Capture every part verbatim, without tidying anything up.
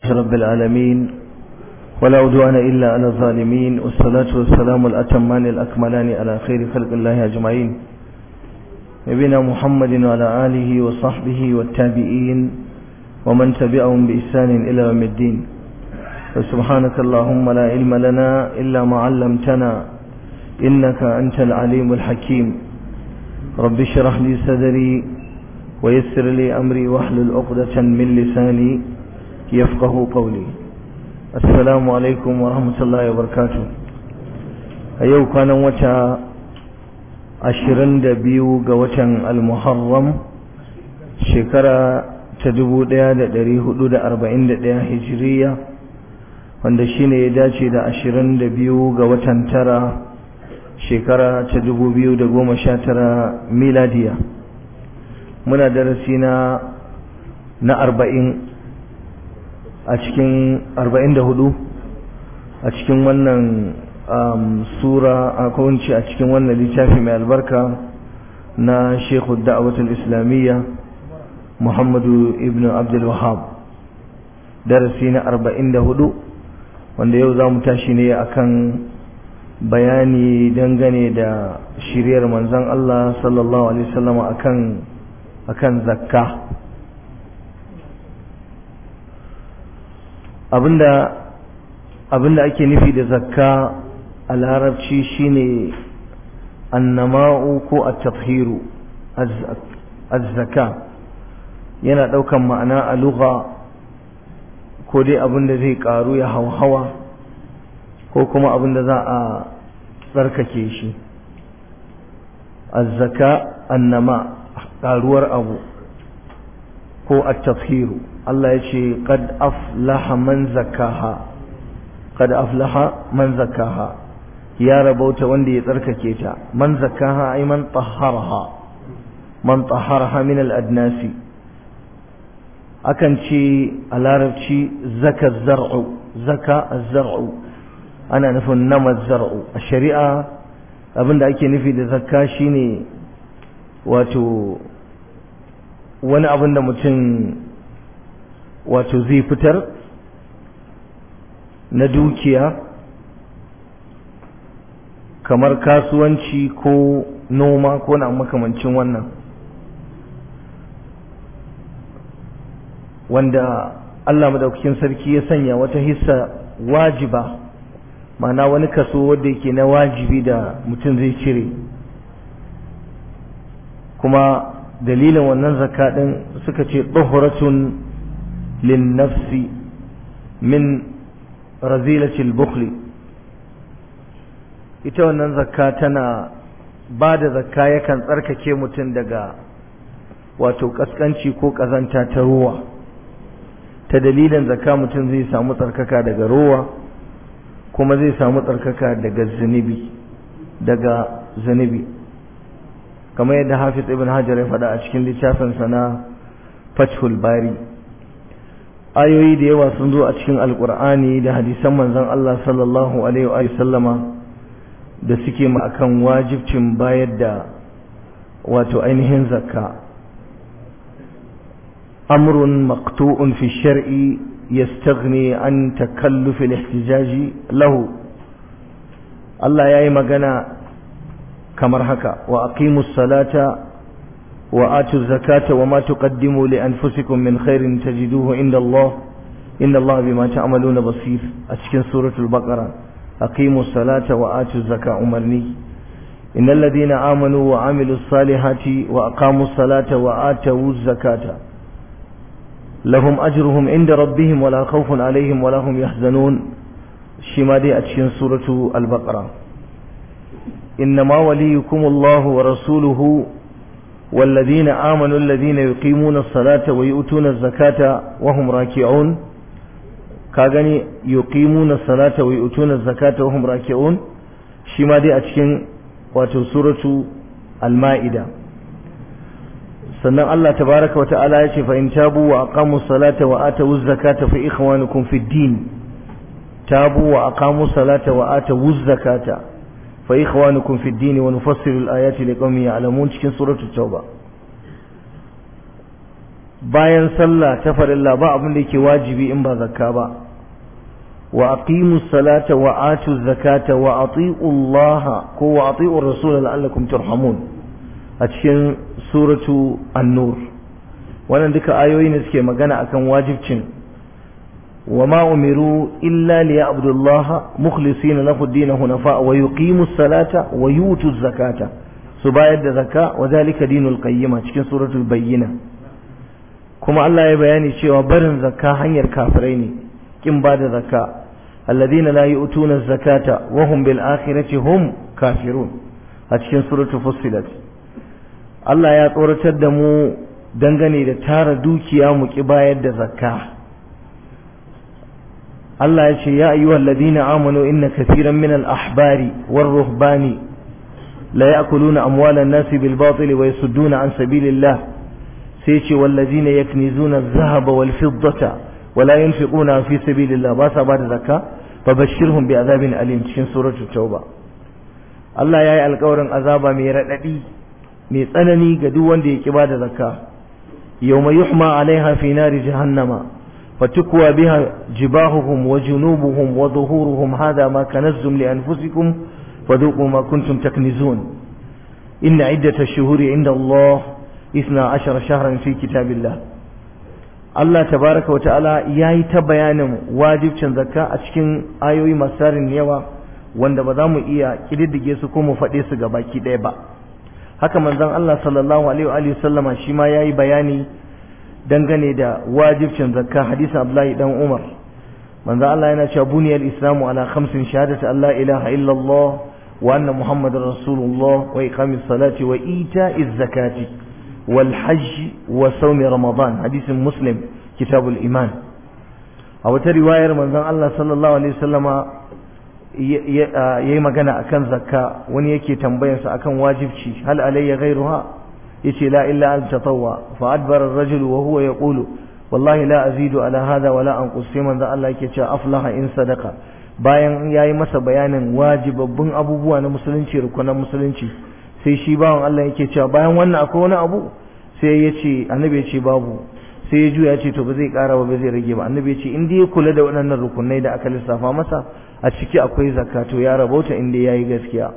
رب العالمين ولا عدوان إلا على الظالمين والصلاة والسلام الأتمان الأكملان على خير خلق الله أجمعين نبينا محمد وعلى آله وصحبه والتابعين ومن تبعهم بإحسان إلى يوم الدين فسبحانك اللهم لا علم لنا إلا ما علمتنا إنك أنت العليم الحكيم رب اشرح لي صدري ويسر لي أمري واحلل عقدة من لساني يفقه قولي السلام عليكم ورحمة الله وبركاته أيوة كان وتا عشرين دبيو قوتا المحرم شكرا تدبو ديا دا دري حدود أربعين ديا هجرية wanda shine ya dace da ashirin da biyu ga watan tara shekara ta dubu biyu da goma sha tara miladiya muna darasi na na arba'in a cikin arba'in da hudu a cikin wannan sura a kowace a cikin wannan littafi mai albarka na Sheikhul Da'watul Islamiyya Muhammadu ibn Abdul Wahhab darasi na arba'in da hudu wanda yau za mu tashi ne akan bayani dangane da shiriyar manzon Allah sallallahu alaihi wasallam akan akan zakka abinda abinda ake nufi da zakka a larabci shine annama'u ko at-tathiru az-zakka yana daukan ma'ana a lugha ko dai abinda zai karu ya hauhawa ko kuma abinda za a tsarkake shi az-zakka annama karuwar abu ko at-tathiru Allah ya ce qad aflaha man zakkaha qad aflaha man zakkaha ya rabauta wanda ya tsarkake ta man zakkaha ay man tahharaha man tahharaha min al-adnasi akan ce a larabci zaka zar'u zaka az-zar'u ana nufin nama zar'u a shari'a abinda ake nufi da zakka shine wato wani abin da mutum wato zai fitar na dukiya kamar kasuwanci ko noma ko na makamancin wannan wanda Allah madaukakin sarki ya sanya wata hissa wajiba ma'ana wani kaso wanda yake na wajibi da mutum zai cire kuma dalilin wannan zakka din suka ce tuhratun lin nafsi min razilati al-bukhl ita wannan zakka tana ba da zakka yakan tsarkake mutum daga wato kaskanci ko kazanta ta ruwa ta dalilin zakka mutum zai samu tsarkaka daga ruwa kuma zai samu tsarkaka daga zunubi daga zunubi kamar yadda Hafiz Ibn Hajar ya faɗa a cikin littafinsa na Fathul Bari ayoyi da yawa sun zo a cikin Alƙur'ani da hadisan manzon Allah sallallahu alaihi wa sallama da suke ma akan wajibcin bayar da wato ainihin zakka amrun maqtu'un fi shar'i yastaghni an takalluf al-ihtijaj lahu Allah yayi magana kamar haka wa aqimus salata wa atuz zakata wa ma tuqaddimu li anfusikum min khairin tajiduhu inda Allah inna Allah bima ta'maluna basir a cikin suratul baqara aqimus salata wa atuz zakata umarni innal ladina amanu wa amilus salihati wa aqamus salata wa atuz zakata lahum ajruhum inda rabbihim wala khawfun alaihim wala hum yahzanun shima dai a cikin suratul al-baqara إنما وليكم الله ورسوله والذين آمنوا الذين يقيمون الصلاة ويؤتون الزكاة وهم راكعون كاغني يقيمون الصلاة ويؤتون الزكاة وهم راكعون شما دي أتشين واتو سورة المائدة سنة الله تبارك وتعالى يشي فإن تابوا وأقاموا الصلاة وآتوا الزكاة فإخوانكم في الدين تابوا وأقاموا الصلاة وآتوا الزكاة فإخوانكم في الدين ونفصل الآيات لقوم يعلمون cikin suratul tauba bayan sallah ta farilla ba abin da yake wajibi in ba zakka ba wa aqimus salata wa atuz zakata wa ati'u Allah ko wa ati'ur rasul la'allakum turhamun a cikin suratu an-nur. wannan duka ayoyi ne suke magana akan wajibcin wa ma umiru illa liya'budu Allah mukhlisina lahu ad-din hunafa wa yuqimus salata wa yutuz zakata su bayar da zakka wa zalika dinul qayyima cikin suratul bayyina. kuma Allah ya bayani cewa barin zakka hanyar kafirai ne kin ba da zakka alladhina la yu'tuna zakata wa hum bil akhirati hum kafirun a cikin suratul fussilat. Allah ya tsoratar da mu dangane da tara dukiya mu ki bayar da zakka. Allah ya ce ya ayyuhal ladina amanu inna kathiran min al ahbari war ruhbani la ya'kuluna amwalan nasi bil batili wa yasudduna an sabilillah sai ce wallazina yaknizuna adh-dhahaba wal fiddata wa la yunfiquna fi sabilillah ba sa bada zakka fabashshirhum bi azabin alim cikin suratul tauba. Allah yayi alƙawarin azaba mai radadi mai tsanani ga duk wanda ya ki bada zakka. yawma yuhma 'alayha fi nari jahannama fatukwa biha jibahuhum wa junubuhum wa dhuhuruhum hadha ma kanaztum li anfusikum fadhuqu ma kuntum taknizun inna 'iddata ash-shuhuri 'inda Allah isna ashara shahran fi kitabillah. Allah tabaraka wa ta'ala yayi ta bayanin wajibcin zakka a cikin ayoyi masu tarin yawa wanda ba za mu iya kididdige su ko mu faɗe su ga baki ɗaya ba. haka manzon Allah sallallahu alaihi wa alihi sallama shi ma yayi bayani dangane da wajibcin zakka hadisin Abdullahi dan Umar. manzon Allah yana cewa buniyal islamu ala khamsin shahadati an la ilaha illa Allah wa anna muhammadar rasulullah wa iqamis salati wa ita'iz zakati والحج وصوم رمضان حديث مسلم كتاب الإيمان. أو رواية من ذن الله صلى الله عليه وسلم يي مغانا أكن زكاة وني يكي تنبين أكن واجب شي هل علي غيرها يتي لا إلا أن تطوع فأدبر الرجل وهو يقول والله لا أزيد على هذا ولا أنقص من ذن الله يكي أفلح إن صدق bayan yayi masa bayanin wajibabbun abubuwa na musulunci rukunan musulunci sai shi bawan Allah yake cewa bayan wannan akwai wani abu sai ya ce annabi ya ce babu sai ya juya ce to ba zai kara ba ba zai rage ba annabi ya ce in dai ya kula da waɗannan rukunai da aka lissafa masa a ciki akwai zakka to ya rabauta in dai yayi gaskiya.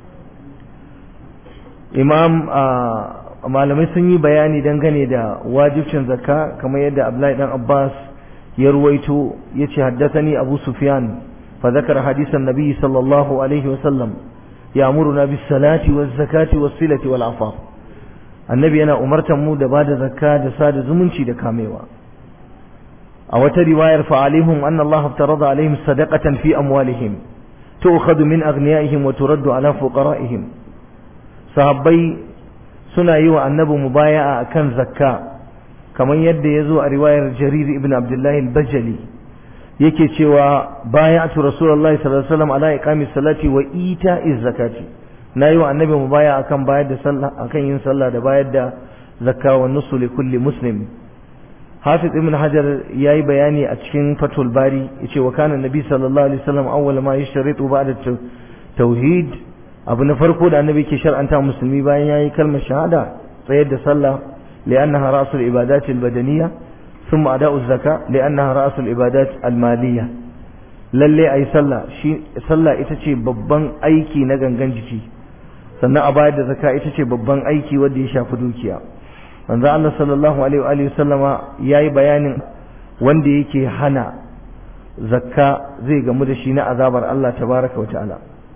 Imam malamai sun yi bayani dangane da wajibcin zakka kamar yadda Abdullahi dan Abbas ya ruwaito yace haddathani Abu Sufyan fa zakara hadisan Nabi sallallahu alaihi wasallam يأمرنا بالصلاة والزكاة والصلة والعفاف. النبي أنا أمرت مودة بعد زكاة ساد زمنشي دكاميوا. أو رواية فعليهم أن الله افترض عليهم صدقة في أموالهم تؤخذ من أغنيائهم وترد على فقرائهم. صحابي سنة يوى النبي مبايعة كان زكاة كما يد يزوى رواية جرير ابن عبد الله البجلي yake cewa bayatu rasulullahi sallallahu alaihi wasallam ala iqamis salati wa ita'iz zakati nayi wa annabi mu baya akan bayar da sallah akan yin sallah da bayar da zakka wa nusu li kulli muslim. Hafiz ibn Hajar yayi bayani a cikin Fathul Bari yace wa kana nabi sallallahu alaihi wasallam awwal ma yashtaritu ba'da tauhid abu na farko da annabi ke shar'anta musulmi bayan yayi kalmar shahada tsayar da sallah li'annaha ra'sul ibadati al-badaniyah ثم أداء الزكاة لأنها رأس العبادات المالية. للي أي صلى شيء صلى إتشي ببان أيكي نجن جنجتي سنة أبايد الزكاة إتشي ببان أيكي ودي شافدوكيا. من ذا الله صلى الله عليه وآله وسلم ياي بيان وندي يكي حنا زكاة زي جمدشينا عذاب الله تبارك وتعالى.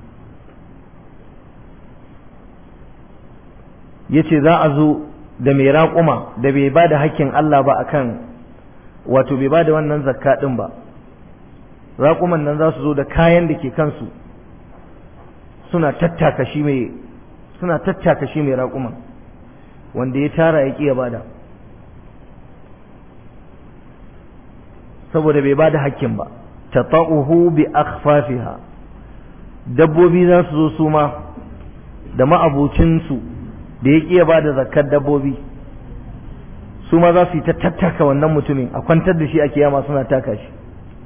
yace za a zo da mai raƙuma da bai ba da hakkin Allah ba akan wato bai ba da wannan zakka din ba raƙuman nan za su zo da kayan da ke kansu suna tattaka shi mai suna tattaka shi mai raƙuman wanda ya tara ya ƙi ya bada saboda bai ba da hakkin ba tata'uhu bi akhfafiha dabbobi za su zo su ma da ma'abucinsu da ya ƙi ya bada zakkar dabbobi su ma za su yi ta tattaka wannan mutumin a kwantar da shi a kiyama suna taka shi.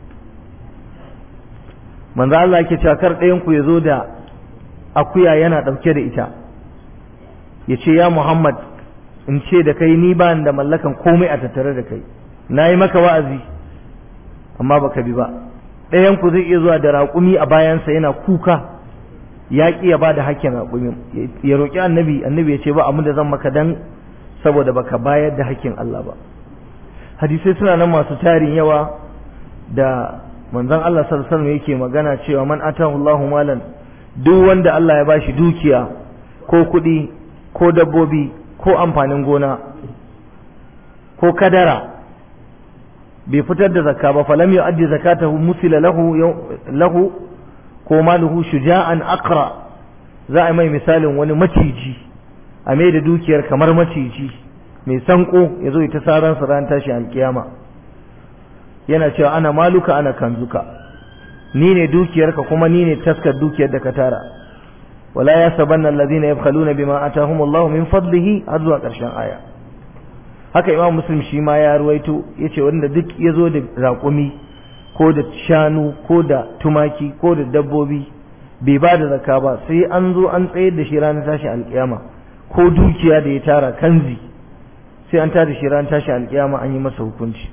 manzo Allah yake cewa kar ɗayan ku ya zo da akuya yana ɗauke da ita ya ce ya Muhammad in ce da kai ni ba da mallakan komai a tattare da kai, na yi maka wa'azi amma baka bi ba. ɗayan ku zai iya zuwa da raƙumi a bayansa yana kuka, ya ƙi ya ba da hakkin raƙumin, ya roƙi annabi, annabi ya ce ba abin da zan maka dan saboda baka bayar da hakkin Allah ba. Hadisai suna nan masu tarin yawa da manzon Allah sallallahu alaihi wasallam yake magana cewa man atahu Allahu malan, duk wanda Allah ya bashi dukiya ko kuɗi ko dabbobi ko amfanin gona ko kadara bai fitar da zakka ba, falam yu'addi zakatahu musila lahu lahu ko maluhu shuja'an aqra, za a mai misalin wani maciji a mai da dukiyar kamar maciji mai sanko ya zo ita saran sa ran tashi alkiyama, yana cewa ana maluka ana kanzuka, ni ne dukiyarka kuma ni ne taskar dukiyar da ka tara. wala yasabanna alladhina yabkhaluna bima atahum Allah min fadlihi, har zuwa ƙarshen aya. haka Imam Muslim shi ma ya ruwaito yace wanda duk yazo da raƙumi ko da shanu ko da tumaki ko da dabbobi bai ba da zakka ba, sai an zo an tsayar da shi ranar tashi alkiyama, ko dukiya da ya tara kanzi sai an tada shi ranar tashi alkiyama an yi masa hukunci.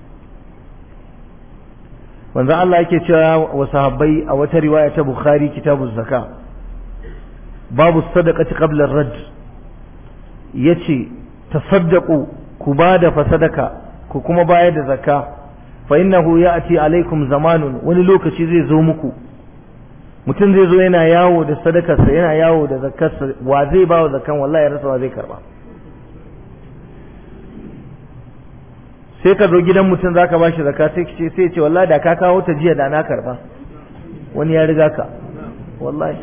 manzon Allah yake cewa wa sahabbai a wata riwaya ta Bukhari kitabuz zaka, babu sadaqati qabla ar-radd, yace tasaddaqu, ku bada fa sadaka ku kuma bayar da zakka, fa innahu ya'ti alaikum zamanun, wani lokaci zai zo muku, mutum zai zo yana yawo da sadakarsa yana yawo da zakkarsa, wa zai ba wa zakkan wallahi ya rasa wa zai karba. sai ka zo gidan mutum zaka bashi zakka sai ce sai ce wallahi da ka kawo ta jiya da na karba, wani ya riga ka wallahi.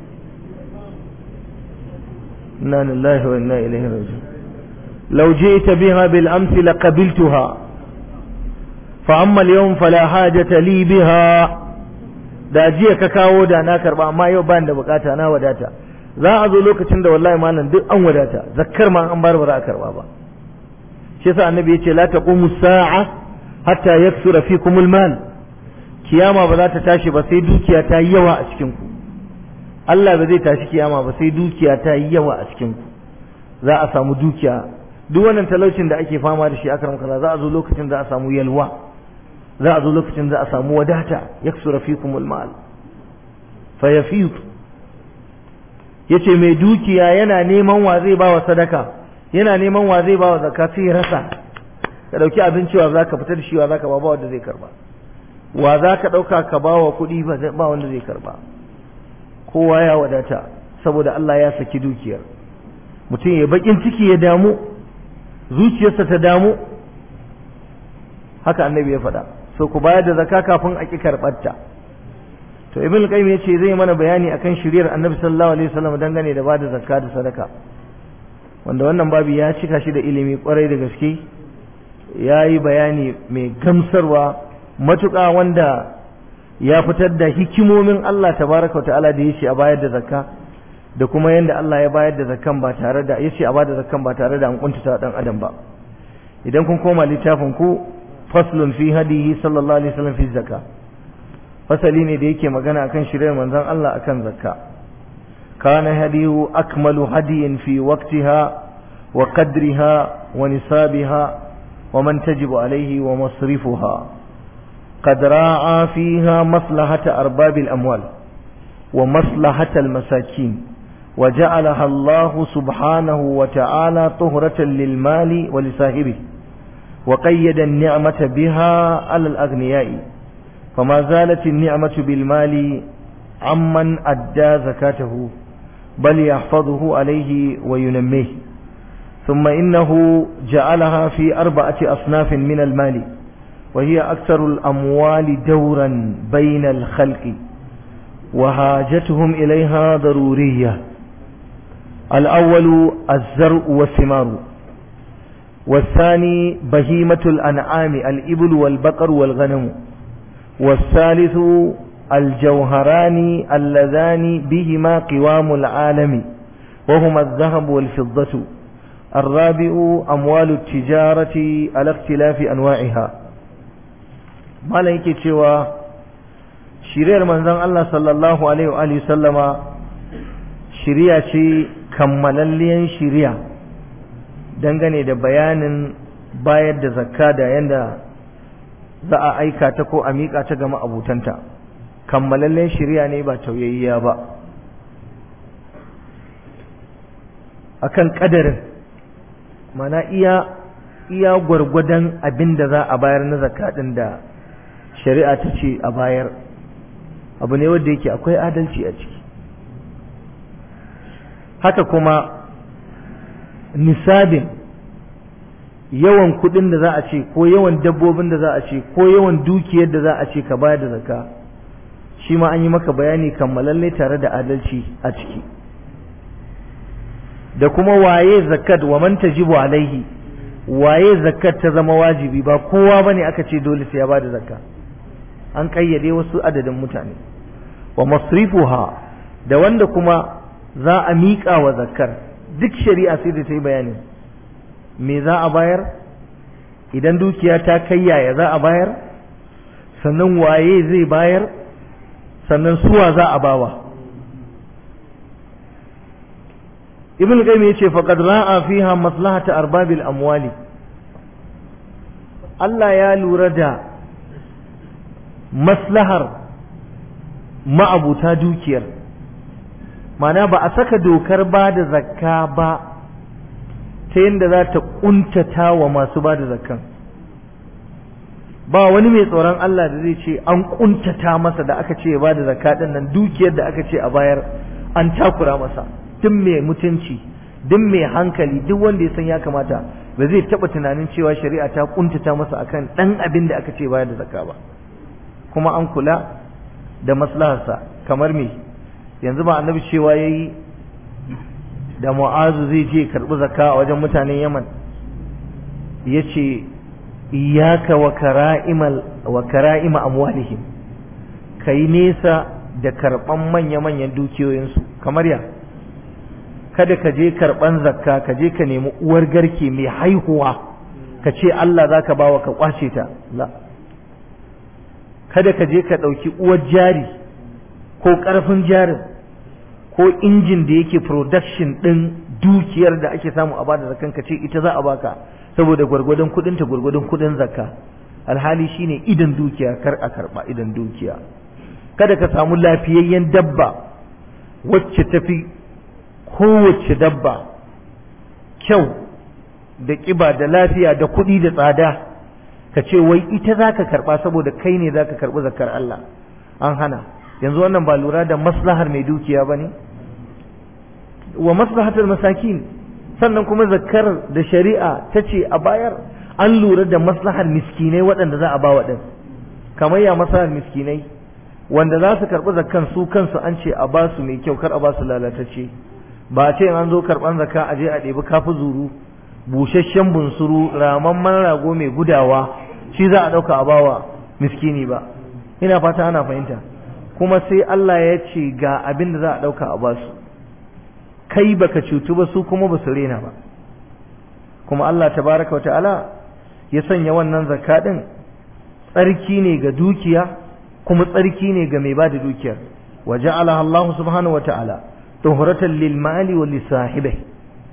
inna lillahi wa inna ilaihi raji'un. law ji'ta biha bil amsi laqabiltuha fa amma al yawm fala hajata li biha, da jiya ka kawo da na karba amma yau ban da bukata na wadata. za a zo lokacin da wallahi malam duk an wadata, zakkar ma an bar ba za a karba ba. shi yasa annabi yace la taqumu sa'a hatta yaksura fikum al-mal, kiyama ba za ta tashi ba sai dukiya ta yi yawa a cikin ku. Allah ba zai tashi kiyama ba sai dukiya ta yi yawa a cikin ku. za a samu dukiya, duk wannan talaucin da ake fama da shi akram kaza, za a zo lokacin da a samu yalwa, za a zo lokacin da a samu wadata, yaksura fikum al-mal fa yafid. yace mai dukiya yana neman wa zai ba wa sadaka, yana neman wa zai ba wa zakka sai ya rasa. ka dauki abinci wa zaka fitar da shi, wa zaka ba ba wanda zai karba, wa zaka dauka ka ba wa kuɗi ba ba wanda zai karba. kowa ya wadata saboda Allah ya saki dukiyar. mutum ya bakin ciki ya damu, zuciyarsa ta damu, haka annabi ya faɗa. so ku bayar da zakka kafin a ki karɓarta. to ibn qayyim yace zai mana bayani akan shiriyar annabi sallallahu alaihi wasallam dangane da bada zakka da sadaka, wanda wannan babu ya cika shi da ilimi kwarai da gaske, ya yi bayani mai gamsarwa matuƙa, wanda ya fitar da hikimomin Allah tabaraka wa ta'ala da yace a bayar da zakka, da kuma yanda Allah ya bayar da zakkan ba tare da yace a bada zakkan ba tare da an kuntata dan adam ba. idan kun koma littafin ku faslun fi hadihi sallallahu alaihi wasallam fi zakka, fasali ne da yake magana akan shirye manzon Allah akan zakka. kana hadiyu akmalu hadiyin fi waqtiha wa qadriha wa nisabiha wa man tajibu alaihi wa masrifuha. قد راعى فيها مصلحة أرباب الأموال ومصلحة المساكين، وجعلها الله سبحانه وتعالى طهرة للمال ولصاحبه، وقيد النعمة بها على الأغنياء، فما زالت النعمة بالمال عمن أدى زكاته بل يحفظه عليه وينميه. ثم إنه جعلها في أربعة أصناف من المال، وهي أكثر الأموال دورا بين الخلق وحاجتهم إليها ضرورية. الأول الزرع والثمار، والثاني بهيمة الأنعام الإبل والبقر والغنم، والثالث الجوهران اللذان بهما قوام العالم وهما الذهب والفضة، الرابع أموال التجارة على اختلاف أنواعها. malam yake cewa shiriyar manzon Allah sallallahu alaihi wa sallama shiriya ce kammalalliyan shiriya dangane da bayanin bayar da zakka da yanda za a aika ta ko a miƙa ta ga ma'abutanta. Kammalallen shari'a ne ba tauyayya ba akan kadarin, mana iya iya gwargwadon abin da za a bayar na zakka din da shari'a ta ce a bayar. Abu ne wanda yake akwai adalci a ciki. Haka kuma nisabin yawan kudin da za a ce ko yawan dabbobin da za a ce ko yawan dukiyar da za a ce ka bayar da zakka, shi ma an yi maka bayani kammalalle tare da adalci a ciki. Da kuma waye zakat wa man tajibu alaihi, waye zakat ta zama wajibi, ba kowa bane aka ce dole sai ya bada zakka, an kayyade wasu adadin mutane. Wa masrifuha, da wanda kuma za a miƙa wa zakkar, duk shari'a sai da ta yi bayani me za a bayar, idan dukiya ta kai yaya za a bayar, sannan waye zai bayar, sannan suwa za a bawa. Ibn Qayyim yace faqad ra'a fiha maslahata arbabil amwali, Allah ya lura da maslahar ma'abuta dukiyar, mana ba a saka dokar ba da zakka ba ta yadda za ta kuntata wa masu ba da zakkan. Ba wani mai tsoron Allah da zai ce an kuntata masa da aka ce ba da zakka din nan, dukiyar da aka ce a bayar an takura masa. Duk mai mutunci, duk mai hankali, duk wanda ya san ya kamata ba zai taba tunanin cewa shari'a ta kuntata masa akan dan abin da aka ce bayar da zakka ba. Kuma an kula da maslaharsa. Kamar me? Yanzu ba annabi cewa yayi da Mu'azu zai je karbi zakka a wajen mutanen Yaman, yace iyyaka wa kara'imal wa kara'ima amwalihim, kai nesa da karban manya-manyan dukiyoyinsu. Kamar ya, kada ka je karban zakka ka je ka nemi uwar garke mai haihuwa ka ce Allah zaka bawa ka kwace ta, la. Kada ka je ka dauki uwar jari ko karfin jarin ko injin da yake production din dukiyar da ake samu a bada zakkan ka ce ita za a baka saboda gwargwadon kudin ta gwargwadon kudin zakka, alhali shine idan dukiya kar a karba idan dukiya. Kada ka samu lafiyayyen dabba wacce tafi kowace dabba kyau da kiba da lafiya da kudi da tsada ka ce wai ita zaka karba saboda kai ne zaka karbi zakkar Allah, an hana. Yanzu wannan ba lura da maslahar mai dukiya bane, wa maslahatul masakin. Sannan kuma zakkar da shari'a ta ce a bayar, an lura da maslahar miskinai waɗanda za a ba wa ɗin. Kamar ya maslahar miskinai wanda za su karɓi zakkan su kansu an ce a ba su mai kyau, kar a ba su lalatacce. Ba a ce an zo karɓan zakka a je a ɗebi kafi zuru, busasshen bunsuru, ramamman rago mai gudawa, shi za a ɗauka a bawa miskini ba. Ina fata ana fahimta. Kuma sai Allah ya ce ga abin da za a ɗauka a basu, kai baka cutu ba, su kuma ba su rena ba. Kuma Allah tabaraka wa ta'ala ya sanya wannan zakka din tsarki ne ga dukiya kuma tsarki ne ga mai bada dukiyar. Wa ja'alaha Allah subhanahu wa ta'ala tuhuratan lil mali wa li sahibihi.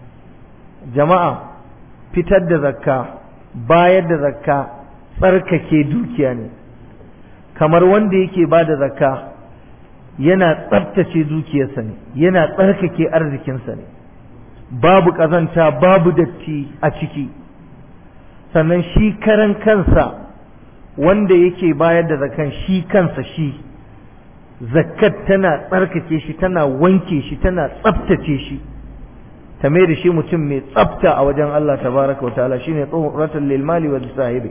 Jama'a, fitar da zakka, bayar da zakka tsarkake dukiya ne. Kamar wanda yake bada zakka yana tsabtace dukiyarsa ne, yana tsarkake arzikinsa ne, babu ƙazanta babu datti a ciki. Sannan shi karan kansa wanda yake bayar da zakan shi kansa shi zakat tana tsarkake shi, tana wanke shi, tana tsabtace shi, ta mai da shi mutum mai tsabta a wajen Allah tabaraka wa ta'ala. Shine tuhuratan lil mali wa sahibi.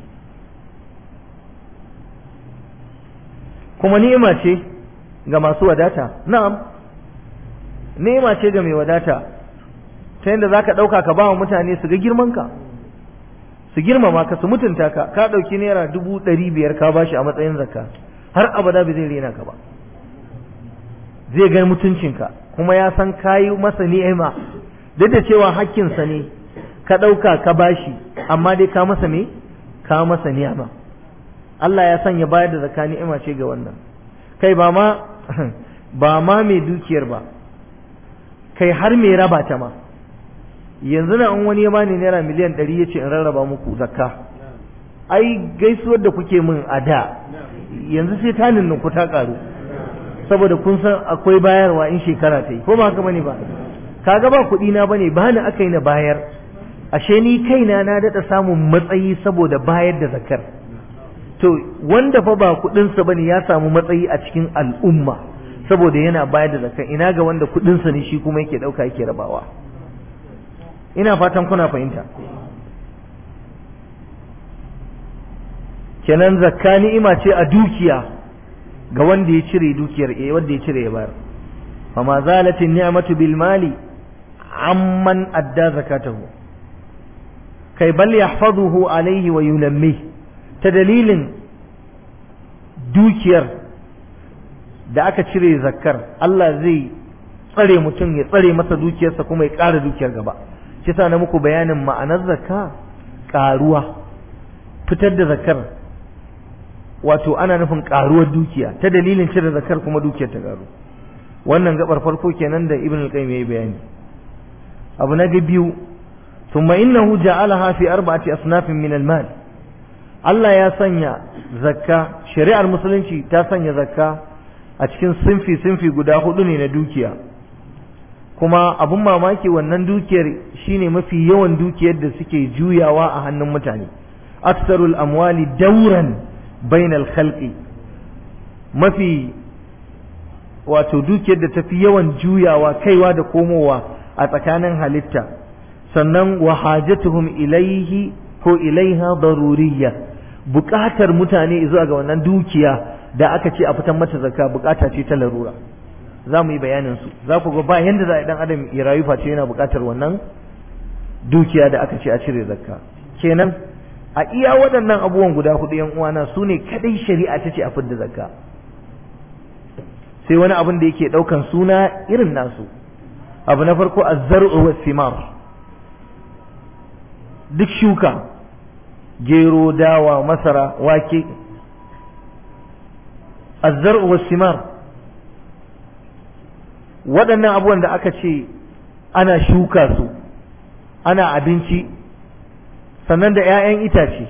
Kuma ni'ima ce ga masu wadata, na'am, ni'ima ce ga mai wadata, ta yadda za ka ɗauka ka ba wa mutane su ga girmanka, su girmama ka, su mutunta ka. Ka ɗauki naira dubu ɗari biyar ka bashi a matsayin zakka, har abada bai zai rena ka ba, zai ga mutuncinka, kuma ya san kayi masa ni'ima, duk da cewa hakkinsa ne ka ɗauka ka bashi, amma dai ka masa me, ka masa ni'ima. Allah ya sanya bayar da zakka ni'ima ce ga wannan. Kai ba ma ba ma mai dukiyar ba, kai har mai raba ta ma, yanzu na an wani ya bani naira miliyan ɗari ya ce in rarraba muku zakka, ai gaisuwar da kuke min a da yanzu sai ta ninku ta ƙaru, saboda kun san akwai bayarwa in shekara ta yi, ko ba haka bane ba? Kaga ba kuɗi na bane, ba ni aka yi na bayar, ashe ni kaina na daɗa samun matsayi saboda bayar da zakar. To wanda fa ba kuɗinsa bane ya samu matsayi a cikin al'umma saboda yana bayar da zakar, ina ga wanda kuɗinsa ne shi kuma yake ɗauka yake rabawa. Ina fatan kuna fahimta. Kenan zakka ni'ima ce a dukiya ga wanda ya cire dukiyar, eh wanda ya cire ya bayar. fa ma zalat an-ni'matu bil mali amman adda zakatahu kai bal yahfazuhu alayhi wa yunammi, ta dalilin dukiyar da aka cire zakkar Allah zai tsare mutum, ya tsare masa dukiyarsa kuma ya ƙara dukiyar gaba. shi sa na muku bayanin ma'anar zakka ƙaruwa, fitar da zakkar wato ana nufin ƙaruwar dukiya, ta dalilin cire zakkar kuma dukiyar ta ƙaru. wannan gabar farko kenan da Ibn al-Qayyim yayi bayani. abu na biyu, thumma innahu ja'alaha fi arba'ati asnafin min al-mal. Allah ya sanya zakka, shari'ar musulunci ta sanya zakka a cikin sinfi sinfi guda hudu ne na dukiya, kuma abun mamaki wannan dukiyar shine mafi yawan dukiyar da suke juyawa a hannun mutane. aksarul amwali dauran bainal khalqi, mafi wato dukiyar da tafi yawan juyawa kaiwa da komowa a tsakanin halitta. sannan wa hajatuhum ilaihi ko ilaiha daruriyya, buƙatar mutane zuwa ga wannan dukiya da aka ce a fitan mata zakka buƙata ce ta larura. za mu yi bayanin su, za ku ga ba yanda za a dan adam ya rayu face yana buƙatar wannan dukiya da aka ce a cire zakka. kenan a iya waɗannan abubuwan guda hudu yan uwana su ne kadai shari'a ta ce a fidda zakka, sai wani abin da yake ɗaukan suna irin nasu. abu na farko az-zar'u was-simar, duk shuka, gero, dawa, masara, wake. az-zar'u was-simar, waɗannan abubuwan da aka ce ana shuka su, ana abinci, sannan da 'ya'yan itace.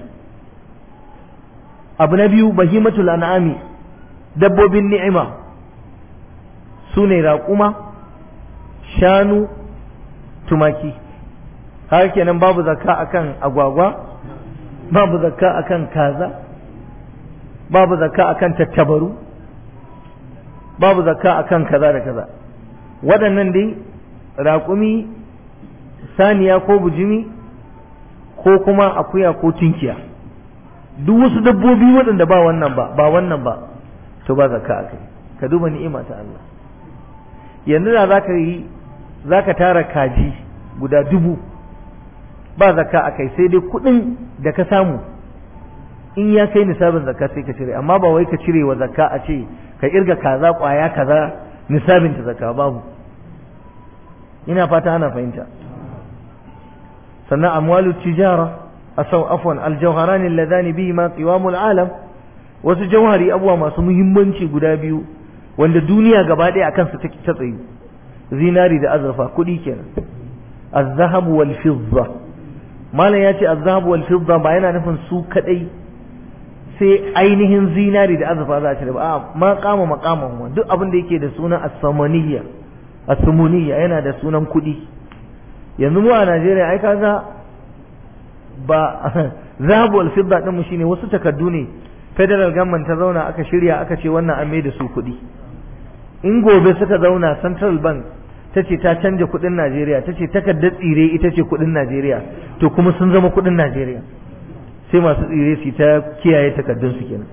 abu na biyu bahimatul an'ami, dabbobin ni'ima, su ne raƙuma, shanu, tumaki. haka kenan babu zakka akan agwagwa, babu zakka akan kaza, babu zakka akan tattabaru, babu zakka akan kaza da kaza. waɗannan dai raƙumi, saniya ko bujimi ko kuma akuya ko tinkiya, duk wasu dabbobi waɗanda ba wannan ba ba wannan ba to ba zakka akai. ka duba ni'ima ta Allah. yanzu da zaka yi zaka tara kaji guda dubu, ba zakka akai, sai dai kuɗin da ka samu in ya kai nisabin zakka sai ka cire, amma ba wai ka cire wa zakka a ce ka irga kaza kwaya kaza nisabin ta zakka, babu. ina fata ana fahimta. sannan amwalu tijara, asau afwan aljawharan alladhani bihi ma qiwamul alam, wasu jawhari abuwa masu muhimmanci guda biyu wanda duniya gaba ɗaya akan su ta tsayu, zinari da azurfa, kuɗi kenan. az-zahab wal fidda, malam ya ce az-zahab wal fidda ba yana nufin su kadai sai ainihin zinari da azurfa za a cire ba, a ma kama makaman duk abin da yake da sunan as-samaniyya, as-sumuniyya yana da sunan kuɗi. yanzu mu a Najeriya ai kaga ba zahab wal fidda din mu shine wasu takardu ne federal government ta zauna aka shirya aka ce wannan an mai da su kuɗi. in gobe suka zauna central bank ta ce ta canja kuɗin Najeriya, ta ce takardar tsire ita ce kuɗin Najeriya, to kuma sun zama kuɗin Najeriya, sai masu tsire su ta kiyaye takardun su kenan.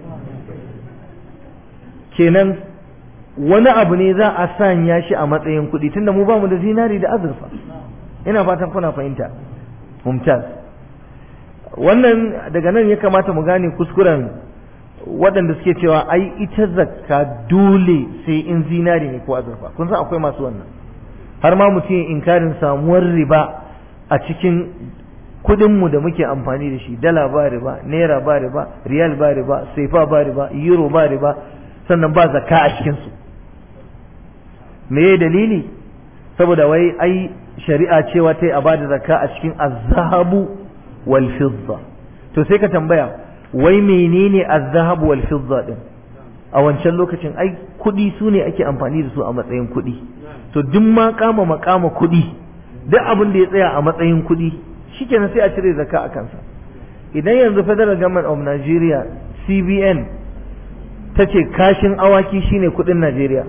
kenan wani abu ne za a sanya shi a matsayin kuɗi, tunda mu ba mu da zinari da azurfa. ina fatan kuna fahimta. mumtaz. wannan daga nan ya kamata mu gane kuskuren waɗanda suke cewa ai ita zakka dole sai in zinari ne ko azurfa. kun san akwai masu wannan, har ma mutum inkarin samuwar riba a cikin kuɗinmu da muke amfani da shi. dala ba riba, naira ba riba, riyal ba riba, saifa ba riba, euro ba riba, sannan ba zakka a cikinsu. me dalili? saboda wai ai shari'a cewa ta yi a bada zakka a cikin az-zahabu wal fidda. To sai ka tambaya wai menene az-zahabu wal fidda din? A wancan lokacin ai kuɗi su ne ake amfani da su a matsayin kuɗi. To duk ma kama makama kuɗi, duk abin da ya tsaya a matsayin kuɗi shikenan sai a cire zakka a kansa. Idan yanzu Federal Government of Nigeria C B N ta ce kashin awaki shine kuɗin Najeriya,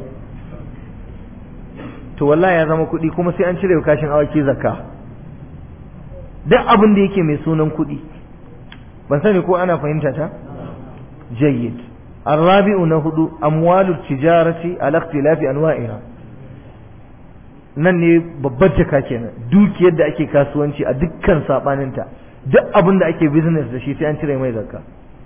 to wallahi ya zama kuɗi kuma sai an cire kashin awaki zakka. Duk abin da yake mai sunan kuɗi, ban sani ko ana fahimta ta? Jayyid. الرابع نهض أموال التجارة على اختلاف أنواعها. nan ne babbar jaka kenan, dukiyar da ake kasuwanci a dukkan sabaninta, duk abin da ake business da shi sai an cire mai zakka.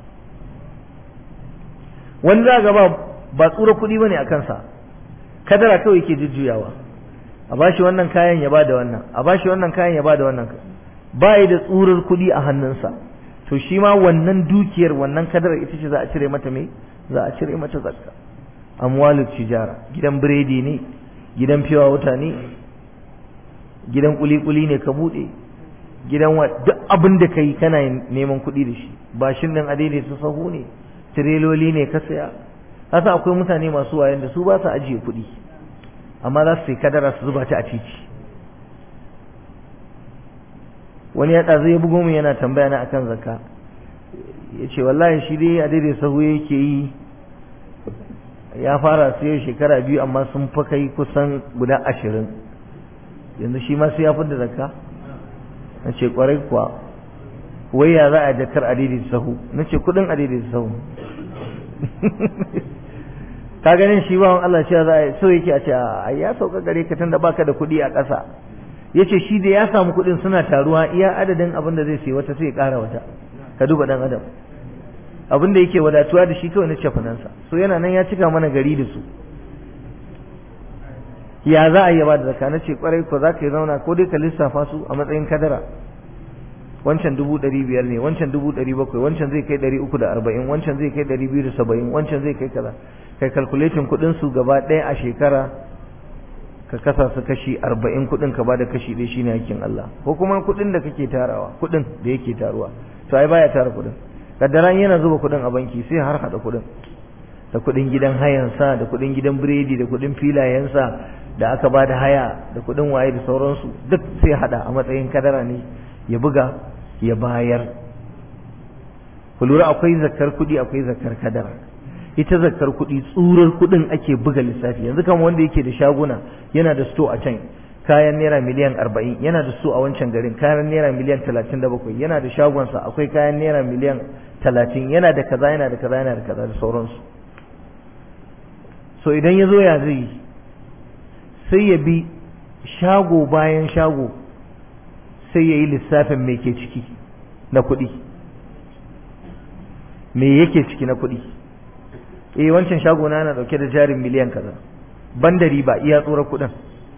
Wani za ga ba ba tsura kuɗi bane a kansa, kadara kawai yake jujjuyawa, a bashi wannan kayan ya bada wannan, a bashi wannan kayan ya bada wannan, ba yi da tsurar kuɗi a hannunsa. To shi ma wannan dukiyar, wannan kadara ita ce za a cire mata mai, za a cire mata zakka. Amwalu tijara, gidan biredi ne, gidan fiyawa wuta ne, gidan kuli-kuli ne ka bude, gidan duk abin da ka yi kana neman kuɗi da shi, bashin nan adaidai su sahu ne, tireloli ne ka saya. Hasa akwai mutane masu wayan da su ba su ajiye kuɗi, amma za su sai kadara su zuba ta a titi. Wani ya ɗazu ya bugo mu yana tambaya na akan zakka, ya ce wallahi shi dai adaidai sahu yake yi, ya fara sai shekara biyu amma sun fa kai kusan guda ashirin, yanzu shi ma sai ya fidda zakka. Na ce kwarai kuwa, wai ya za a jakar adidi sahu? Na ce kudin adidi sahu. Ka ganin shi bawan Allah cewa za a so yake a ce a ya sauka gare ka tunda baka da kuɗi a ƙasa. Ya ce shi da ya samu kuɗin suna taruwa iya adadin abin da zai sai wata sai ya ƙara wata. Ka duba ɗan adam, abin da yake wadatuwa da shi kawai na cefanansa, so yana nan ya cika mana gari da su. Ya za a yi ba da zakka? Na ce kwarai ko za ka yi zauna ko dai ka lissafa su a matsayin kadara, wancan dubu ɗari biyar ne, wancan dubu ɗari bakwai, wancan zai kai ɗari uku da arba'in, wancan zai kai ɗari biyu da saba'in, wancan zai kai kaza, kai kalkuletin kuɗin su gaba ɗaya a shekara ka kasa su kashi arba'in, kuɗin ka bada kashi ɗaya shine hakkin Allah. Ko kuma kuɗin da kake tarawa, kuɗin da yake taruwa, to ai baya tara kuɗin. Kaddaran yana zuba kuɗin a banki sai har haɗa kuɗin, da kuɗin gidan hayansa, da kuɗin gidan biredi, da kuɗin filayensa da aka ba da haya, da kuɗin waye da sauransu, duk sai haɗa a matsayin kadara ne ya buga ya bayar. Ku lura akwai zakkar kuɗi akwai zakkar kadara. Ita zakkar kuɗi tsurar kuɗin ake buga lissafi. Yanzu kamar wanda yake da shaguna yana da sto a can kayan naira miliyan arba'in, yana da sto a wancan garin kayan naira miliyan talatin da bakwai, yana da shagonsa akwai kayan naira miliyan talatin, yana da kaza yana da kaza yana da kaza da sauransu. So idan ya zo ya zai sai ya bi shago bayan shago sai ya yi lissafin me ke ciki na kuɗi, me yake ciki na kuɗi. Eh wancan shago na yana dauke da jarin miliyan kaza, ban da riba iya tsoron kuɗin.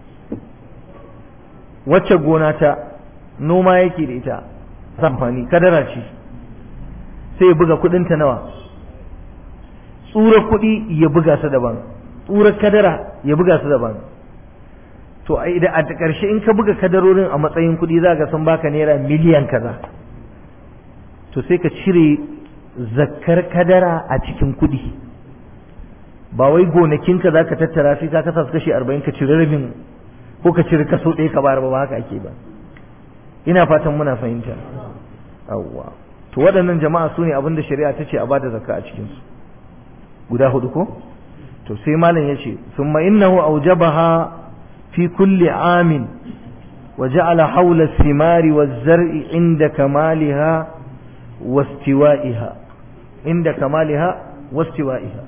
Wacce gona ta noma yake da ita, amfani kadara ce, sai ya buga kuɗin ta nawa, tsurar kuɗi ya buga su daban, tsurar kadara ya buga su daban. To a idan a ƙarshe in ka buga kadarorin a matsayin kuɗi za ka san baka naira miliyan kaza, to sai ka cire zakkar kadara a cikin kuɗi. Ba wai gonakinka za ka tattara sai ka kasa su kashe arba'in ka cire rabin ko ka cire kaso ɗaya ka bayar, ba haka ake ba. Ina fatan muna fahimta. Yawwa. To waɗannan jama'a su ne abin da shari'a ta ce a bada zakka a cikinsu. Guda hudu ko? To sai malam ya ce, summa innahu aujabaha fi kulli amin wa ja'ala hawla thimari waz-zar'i inda kamaliha wastiwa'iha inda kamaliha wastiwa'iha.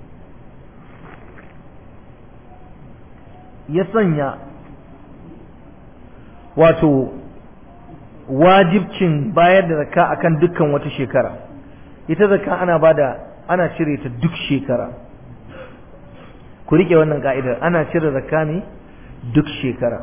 Ya sanya wato wajibcin bayar da zakka akan dukkan wata shekara. Ita zakka ana bada ana cire ta duk shekara. Ku rike wannan ka'idar, ana cire zakka ne duk shekara.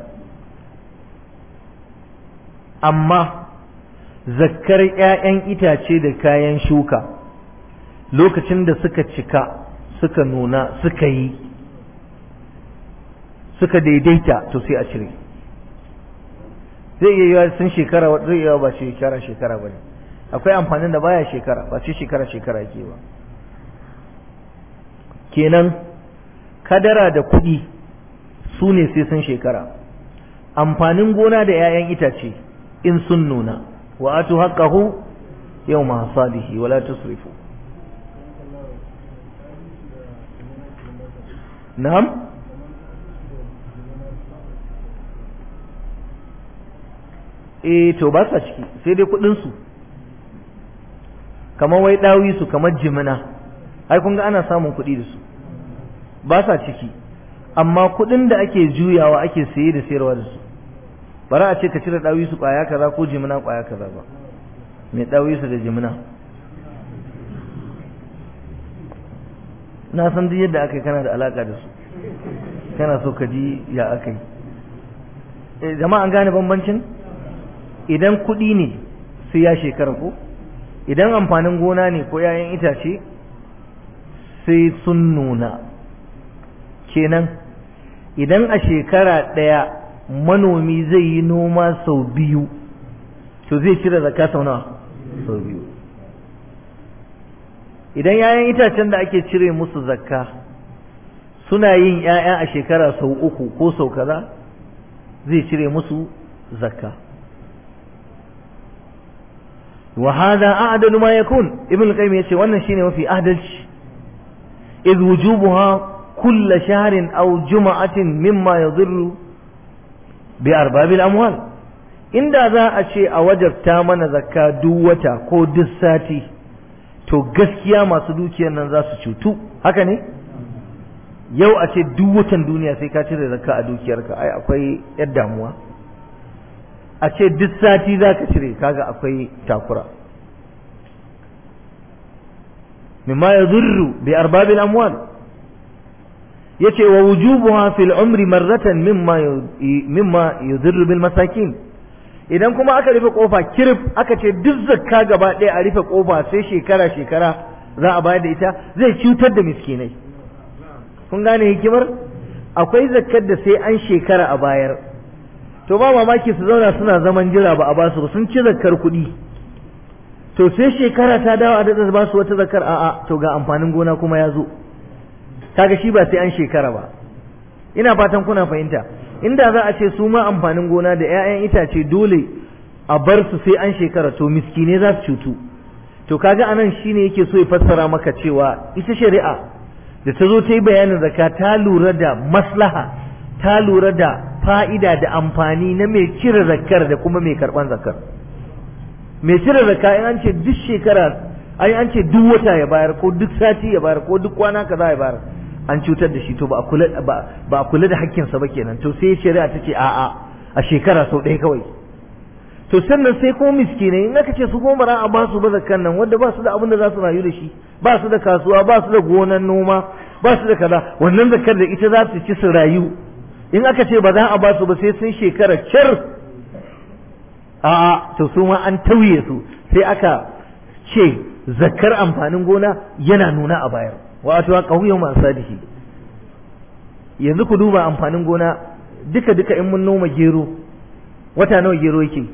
Amma zakkar ƴaƴan itace da kayan shuka lokacin da suka cika, suka nuna, suka yi, suka daidaita, to sai a cire. zai iya yiwa sun shekara zai iya ba shekara shekara bane akwai amfanin da baya shekara ba ce shekara shekara yake ba kenan kadara da kuɗi su ne sai sun shekara amfanin gona da 'ya'yan itace in sun nuna wa atu haqqahu yawma hasadihi wala tusrifu na'am eh to ba sa ciki sai dai kudin su kamar wai dawi su kamar jimina ai kun ga ana samun kudi da su ba sa ciki amma kudin da ake juyawa ake saye da sayarwa da su bara a ce ka cire dawi su kwaya kaza ko jimina kwaya kaza ba me dawi su da jimina na san duk yadda aka yi kana da alaka da su kana so ka ji ya aka yi eh jama'a an gane bambancin idan kuɗi ne sai ya shekara ko idan amfanin gona ne ko yayan itace sai sun nuna kenan idan a shekara ɗaya manomi zai yi noma sau biyu to zai cire zakka sau nawa sau biyu idan yayan itacen da ake cire musu zakka suna yin ‘ya'ya a shekara sau uku ko sau kaza zai cire musu zakka wa hada a'dalu ma yakun ibn al-qayyim yace wannan shine mafi adalci idh wujubuha kull shahrin aw jum'atin mimma yadhurru bi arbabil amwal inda za a ce a wajabta mana zakka duk wata ko duk sati to gaskiya masu dukiyar nan za su cutu haka ne yau a ce duk watan duniya sai ka cire zakka a dukiyarka ai akwai yar damuwa a ce duk sati za ka cire kaga akwai takura mimma yadhurru bi arbabil amwal yace wa wujubuha fil umri marratan mimma mimma yadhurru bil masakin idan kuma aka rufe kofa kirif aka ce duk zakka gaba ɗaya a rufe kofa sai shekara shekara za a bayar da ita zai cutar da miskinai kun gane hikimar akwai zakkar da sai an shekara a bayar to ba mamaki su zauna suna zaman jira ba a ba su sun ci zakkar kuɗi to sai shekara ta dawo a daɗa ba su wata zakkar a'a to ga amfanin gona kuma ya zo kaga shi ba sai an shekara ba ina fatan kuna fahimta inda za a ce su ma amfanin gona da 'ya'yan itace dole a bar su sai an shekara to miskine za su cutu to kaga anan shine yake so ya fassara maka cewa ita shari'a da ta zo ta yi bayanin zakka ta lura da maslaha ta lura da fa'ida da amfani na mai cire zakkar da kuma mai karban zakkar mai cire zakka in an ce duk shekara ai an ce duk wata ya bayar ko duk sati ya bayar ko duk kwana kaza ya bayar an cutar da shi to ba a kula ba a kula da hakkinsa ba kenan to sai shari'a ta ce a'a a shekara sau ɗaya kawai to sannan sai ko miskinai in aka ce su kuma bara a ba su ba zakkan nan wanda ba su da abin da za su rayu da shi ba su da kasuwa ba su da gonan noma ba su da kaza wannan zakkar da ita za su ci su rayu in aka ce ba za a ba su ba sai sun shekara cir a'a to su ma an tauye su sai aka ce zakkar amfanin gona yana nuna a bayar wato qawiyyu ma sadihi yanzu ku duba amfanin gona duka duka in mun noma gero wata nawa gero yake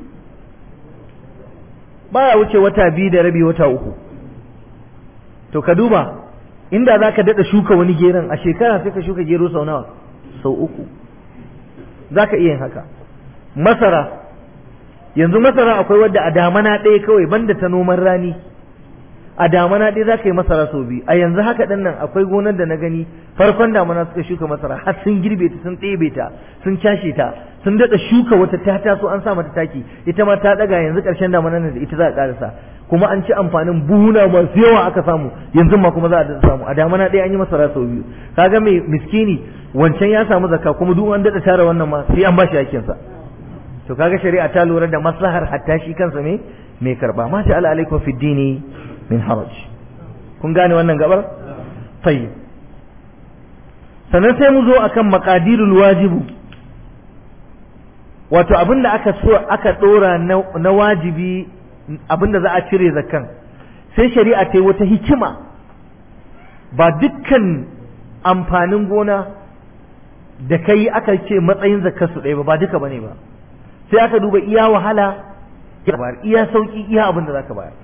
baya wuce wata biyu da rabi wata uku to ka duba inda zaka dada shuka wani geron a shekara sai ka shuka gero sau nawa sau uku zaka iya yin haka masara yanzu masara akwai wadda a damana ɗaya kawai banda ta noman rani a damana ɗaya za ka yi masara sau biyu a yanzu haka ɗin nan akwai gonar da na gani farkon damana suka shuka masara har sun girbe ta sun ɗebe ta sun cashe ta sun daɗa shuka wata ta taso an sa mata taki ita ma ta ɗaga yanzu ƙarshen damana nan da ita za a ƙarasa kuma an ci amfanin buhuna masu yawa aka samu yanzu ma kuma za a daɗa samu a damana ɗaya an yi masara sau biyu kaga mai miskini wancan ya samu zakka kuma duk an daɗa tara wannan ma sai an ba shi hakkinsa to kaga shari'a ta lura da maslahar hatta shi kansa ne mai karba ma ta alaikum fi dini min haraj kun gane wannan gabar tayyib sannan sai mu zo akan maqadirul wajibu wato abinda aka so aka dora na wajibi abinda za a cire zakkan sai shari'a ta yi wata hikima ba dukkan amfanin gona da kai aka ce matsayin zakkar su ɗaya ba ba duka bane ba sai aka duba iya wahala iya sauki iya abin da zaka bayar.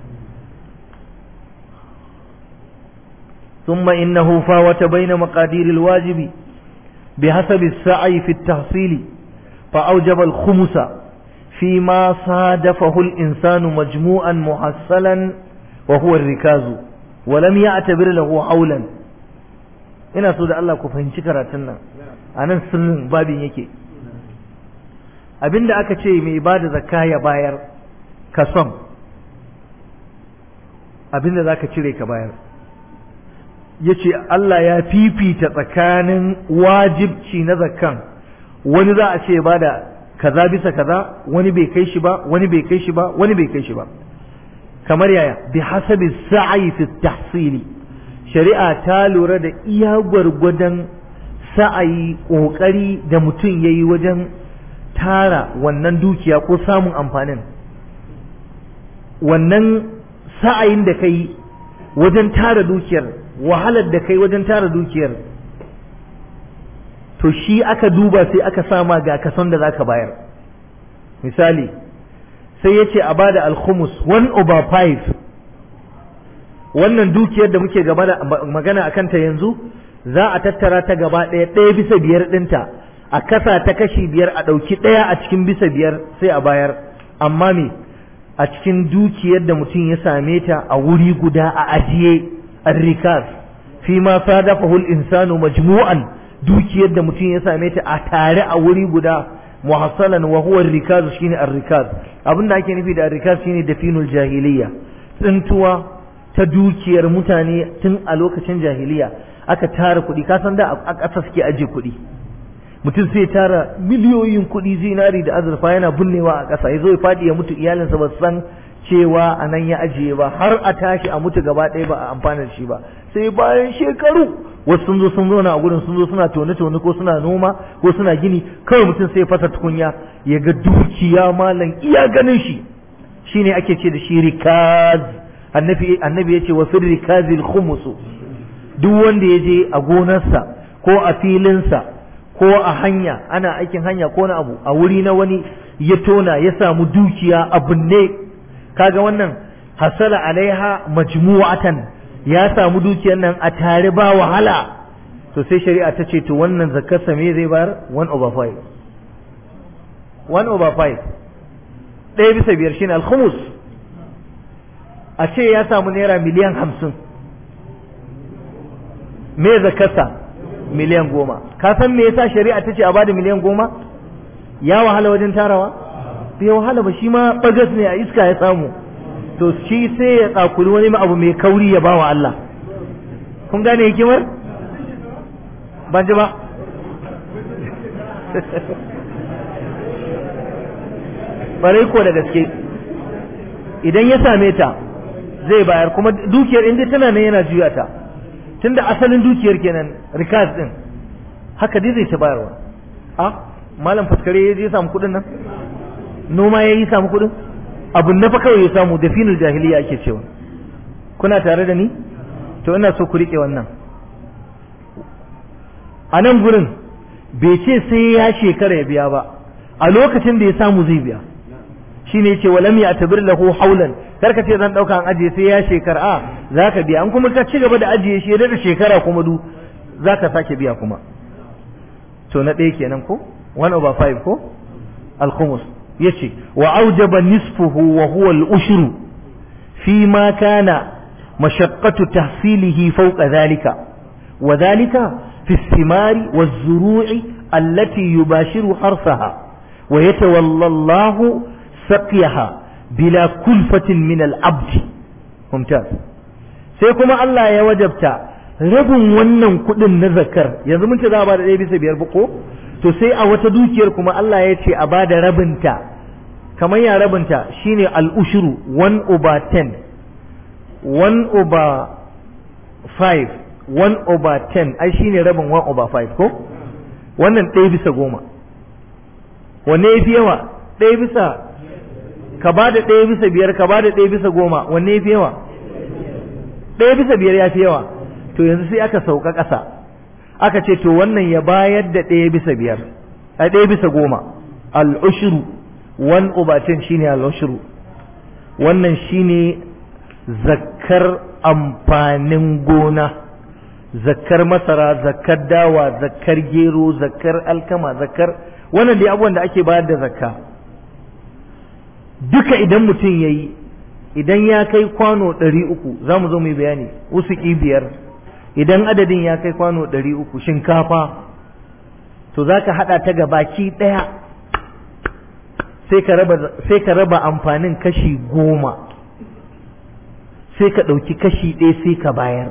ثم إنه فاوت بين مقادير الواجب بحسب السعي في التحصيل فأوجب الخمس فيما صادفه الإنسان مجموعا محصلا وهو الركاز ولم يعتبر له حولا. ina so da Allah ku fahimci karatun nan anan sirrin babin yake. Abinda aka ce mai bada zakka ya bayar kason abinda zaka cire ka bayar, yace Allah ya fifita tsakanin wajibci na zakkan, wani za a ce bada kaza bisa kaza, wani bai kai shi ba, wani bai kai shi ba, wani bai kai shi ba. Kamar yaya? Bi hasabi sa'i fi tahsili, shari'a ta lura da iya gwargwadon sa'ayi kokari da mutum yayi wajen tara wannan dukiya ko samun amfanin. Wannan sa'ayin da kai wajen tara dukiyar, wahalar da kai wajen tara dukiyar, to shi aka duba sai aka sama ga kason da zaka bayar. Misali sai yace a bada al-khumus one over five. Wannan dukiyar da muke gaba da magana akan ta yanzu za a tattara ta gaba ɗaya ɗaya bisa biyar ɗinta, a kasa ta kashi biyar, a ɗauki ɗaya a cikin bisa biyar sai a bayar. Amma me? A cikin dukiyar da mutum ya same ta a wuri guda a ajiye, الركاز فيما صادفه الإنسان مجموعا, dukiyar da mutum ya same ta a tare a wuri guda muhassalan wa huwa ar-rikaz, shine ar-rikaz. Abinda ake nufi da ar-rikaz shine dafinul jahiliya, tsintuwa ta dukiyar mutane tun a lokacin jahiliya. Aka tara kuɗi, ka san da a ƙasa suke aje kuɗi, mutum sai tara miliyoyin kuɗi zinari da azurfa yana binnewa a ƙasa, ya zo ya faɗi ya mutu, iyalinsa ba san cewa a nan ya ajiye ba, har a tashi a mutu gaba ɗaya ba a amfana da shi ba. Sai bayan shekaru wasu sun zo sun zauna a gurin, sun zo suna tone-tone ko suna noma ko suna gini, kawai mutum sai fasa tukunya ya ga dukiya malam iya ganin shi. Shine ake ce da shi rikaz. Annabi annabi yace wa fir rikazil khumus. Duk wanda ya je a gonarsa ko a filinsa ko a hanya, ana aikin hanya ko na abu, a wuri na wani ya tona ya samu dukiya a binne, kaga wannan hasala alaiha majmu'atan, ya samu dukiyar nan a tare ba wahala, to sai shari'a ta ce to wannan zakarsa me zai bayar? one over five. one over five ɗaya bisa biyar shine al-khumus. A ce ya samu naira miliyan hamsin, me zakarsa? Miliyan goma. Ka san me yasa shari'a ta ce a bada miliyan goma? Ya wahala wajen tarawa? Bai wahala ba, shi ma bagas ne a iska ya samu, to shi sai ya tsakuri wani abu mai kauri ya bawa Allah. Kun gane hikimar? Ban ji ba. Barai ko da gaske, idan ya same ta zai bayar, kuma dukiyar inda tana nan yana juya ta, tunda asalin dukiyar kenan rikaz din, haka dai zai ta bayarwa. A malam faskare ya je samu kudin nan, noma ya yi samu kudin, abun na fa kawai ya samu, da finul jahiliya ake cewa. Kuna tare da ni? To ina so ku rike wannan. A nan gurin bai ce sai ya shekara ya biya ba, a lokacin da ya samu zai biya. Shi ne ce walam ya tabir lahu haulan, karka ce zan dauka an ajiye sai ya shekara, a zaka biya, an kuma ka ci gaba da ajiye shi da shekara kuma du zaka sake biya kuma. To na ɗaya kenan ko one over five ko al-khumus. Yace wa aujaba nisfuhu wa huwa al-ushru fi ma kana mashaqqatu tahsilihi fawqa dhalika wa dhalika fi as-thimari waz-zuru'i allati yubashiru harsaha wa yatawalla Allahu saqiyaha bila kulfatin min al-abd. Mumtaz. Sai kuma Allah ya wajabta rabin wannan kudin na zakar, yanzu mun ce za a bada ɗaya bisa biyar ba ko, to sai a wata dukiyar kuma Allah ya ce a bada rabinta. Kamar ya rabinta shine al-ushru one over ten, one over five, one over ten, ai shine rabin one over five ko, wannan ɗaya bisa goma. Wanne ya fi yawa? Ɗaya bisa, ka bada ɗaya bisa biyar, ka bada ɗaya bisa goma, wanne ya fi yawa? Ɗaya bisa biyar ya fi yawa. To yanzu sai aka sauka ƙasa, aka ce to wannan ya bayar da ɗaya bisa biyar, a ɗaya bisa goma, al-ushru one over ten shine al-ushru. Wannan shine zakkar amfanin gona, zakkar masara, zakkar dawa, zakkar gero, zakkar alkama, zakkar wannan dai abubuwan da ake bayar da zakka. Duka idan mutum ya yi, idan ya kai kwano ɗari uku, za mu zo mu yi bayani, usuki biyar, idan adadin ya kai kwano ɗari uku shinkafa, to za ka haɗa ta gabaki ɗaya sai ka raba amfanin kashi goma, sai ka ɗauki kashi ɗaya sai ka bayar.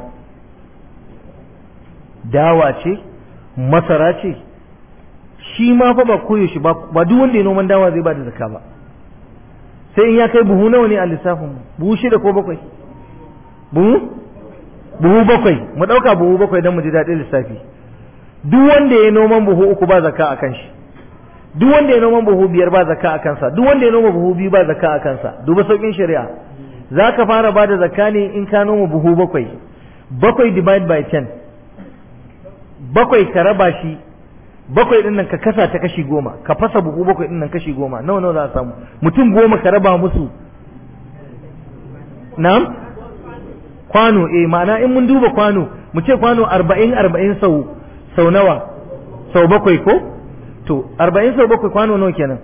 Dawa ce, masara ce, shi ma fa ba koyaushe ba, ba duk wanda ya noman dawa zai ba da zakka ba. Sai in ya kai buhu nawa ne a lissafin mu, buhu shida ko bakwai? Buhu? Buhu bakwai, mu ɗauka buhu bakwai don mu ji daɗin lissafi. Duk wanda ya noman buhu uku ba zakka a kan shi, duk wanda ya noman buhu biyar ba zakka a kansa, duk wanda ya noma buhu biyu ba zakka a kansa. Duba sauƙin shari'a, za ka fara ba da zakka ne in ka noma buhu bakwai, bakwai divide by ten, bakwai ka raba shi, bakwai ɗin nan ka kasa ta kashi goma, ka fasa buhu bakwai ɗin nan kashi goma, nawa nawa za a samu? Mutum goma ka raba musu, na'am? Kwano, eh ma'ana in mun duba kwano, mu ce kwano arba'in arba'in sau sau nawa? Sau bakwai ko? To, arba'in sau bakwai kwano nawa kenan?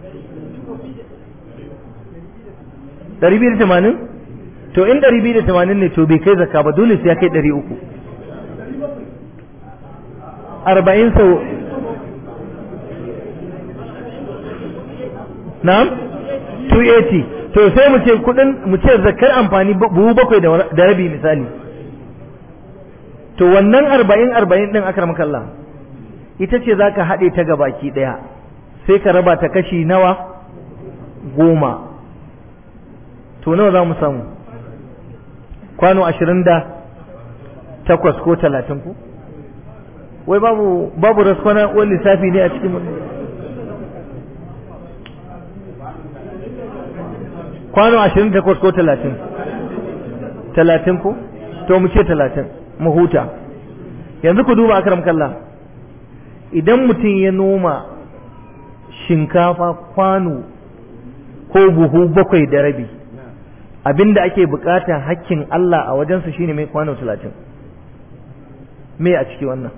Ɗari biyu da tamanin? To, in ɗari biyu da tamanin ne to bai kai zakka ba, dole sai ya kai ɗari uku. Arba'in sau na'am? two eighty. To sai mu ce kudin mu ce zakkar amfani buhu bakwai da rabi misali. To wannan arba'in arba'in din akramaka Allah ita ce zaka haɗe ta ga baki ɗaya sai ka raba ta kashi nawa? Goma. To nawa za mu samu? Kwano ashirin da takwas ko talatin ko? Wai babu babu raskwana wani lissafi ne a cikin kwano ashirin da takwas ko talatin? Talatin ko? To mu ce talatin mu huta. Yanzu ku duba akram kallah, idan mutum ya noma shinkafa kwano ko buhu bakwai da rabi, abinda ake bukata hakkin Allah a wajensa shine mai kwano talatin. Me a ciki wannan?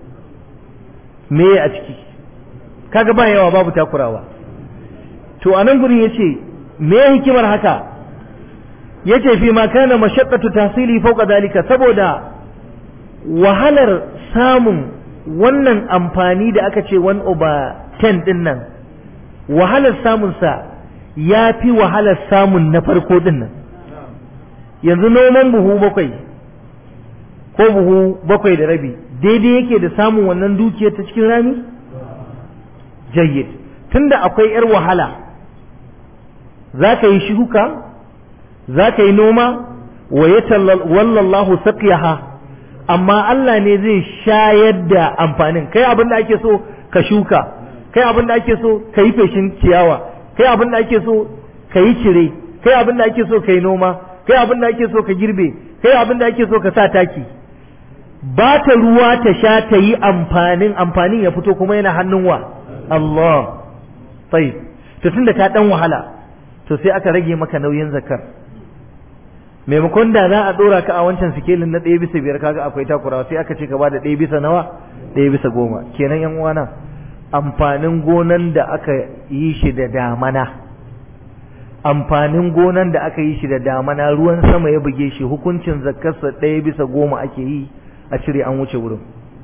Me a ciki? Kaga ba yawa babu takurawa. To anan gurin yace me hikimar haka? Yace fi ma kana mashaqqatu tahsili fawqa dalika, saboda wahalar samun wannan amfani da aka ce one over ten din nan, wahalar samun sa ya fi wahalar samun na farko din nan. Yanzu noman buhu bakwai ko buhu bakwai da rabi daidai yake da samun wannan dukiyar ta cikin rami? Jayyid. Tunda akwai yar wahala, za ka yi shuka, za ka yi noma, wa wallallahu saqiyaha, amma Allah ne zai shayar da amfanin. Kai abin da ake so ka shuka, kai abin da ake so ka yi feshin ciyawa, kai abin da ake so ka yi cire, kai abin da ake so ka yi noma, kai abin da ake so ka girbe, kai abin da ake so ka sa taki. Ba ta ruwa ta sha ta yi amfanin, amfanin ya fito kuma yana hannun wa? Allah. Sai, to tunda ka dan wahala, to sai aka rage maka nauyin zakar. Maimakon da za a dora ka a wancan sikelin na ɗaya bisa biyar, kaga akwai takurawa, sai aka ce ka bada ɗaya bisa nawa? Ɗaya bisa goma. Kenan yan uwana, amfanin gonan da aka yi shi da damana, amfanin gonan da aka yi shi da damana, ruwan sama ya buge shi, hukuncin zakarsa ɗaya bisa goma ake yi a cire, an wuce wurin.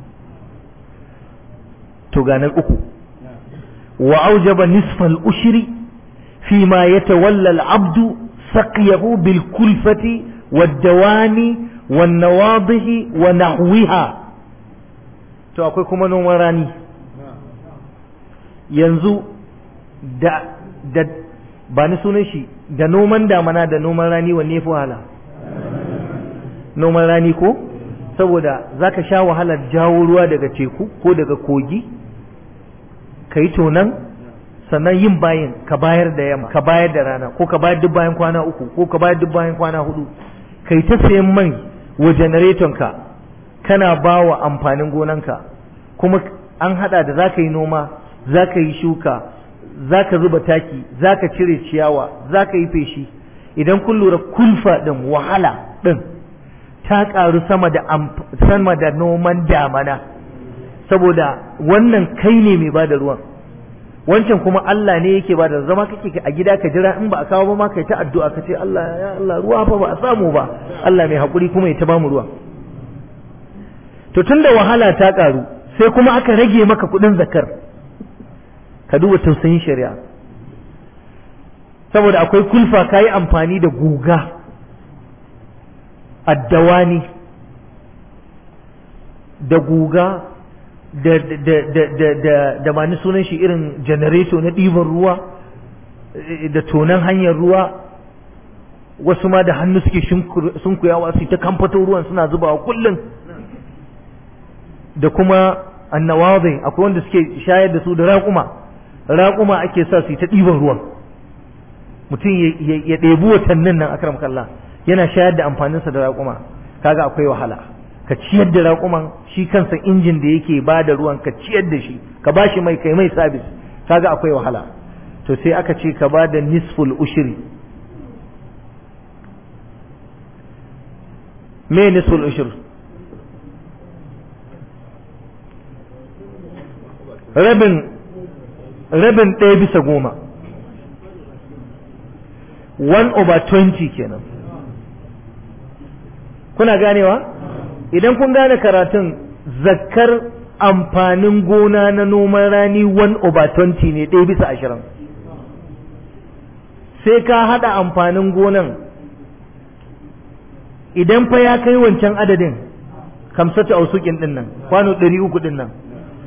To ganar uku, wa aujaba nisfal ushri fi ma yatawalla al-abdu saqiyahu bil kulfati wad dawani wan nawadihi wa nahwiha. To akwai kuma noman rani. Yanzu da da ba ni sunan shi, da noman damana da noman rani wanne fi wahala? Noman rani ko? Saboda zaka sha wahalar jawo ruwa daga teku ko daga kogi, ka yi tonan, sannan yin bayin ka bayar da yamma, ka bayar da rana, ko ka bayar duk bayan kwana uku, ko ka bayar duk bayan kwana hudu, kai ta sayan mai wa janareton ka, kana ba wa amfanin gonanka, kuma an hada da za ka yi noma, za ka yi shuka, zaka zuba taki, zaka cire ciyawa, zaka yi feshi. Idan kun lura kulfa din, wahala din ta karu sama da sama da noman damana, saboda wannan kai ne mai bada ruwan, wancan kuma Allah ne yake bada. Zama kake a gida ka jira in ba a kawo ba ma kai ta addu'a ka ce Allah ya Allah ruwa fa ba a samu ba, Allah mai hakuri kuma ya ta bamu ruwa. To tunda wahala ta karu sai kuma aka rage maka kudin zakar, ka duba tausayin shari'a. Saboda akwai kulfa, kayi amfani da guga, addawani da guga da da da da da da mani sunan shi irin janareto na ɗiban ruwa da tonan hanyar ruwa, wasu ma da hannu suke sunkuyawa su ta kamfato ruwan suna zubawa kullum, da kuma annawazi akwai wanda suke shayar da su da raƙuma, raƙuma ake sa su ta ɗiban ruwan. Mutum ya ɗebi watannin nan akram kallah yana shayar da amfaninsa da raƙuma, kaga akwai wahala. Ka ciyar da raƙuman, shi kansa injin da yake ba da ruwan ka ciyar da shi, ka ba shi mai kai mai sabis, kaga akwai wahala. To sai aka ce ka ba da nisful ushri. me nisful ushri? rabin rabin ɗaya bisa goma, one over twenty kenan. Kuna ganewa? Idan kun gane karatun, zakkar amfanin gona na noman rani one over twenty ne, ɗaya bisa ashirin. Sai ka haɗa amfanin gonan, idan fa ya kai wancan adadin kamsatu ausukin ɗin nan, kwano ɗari uku ɗin nan,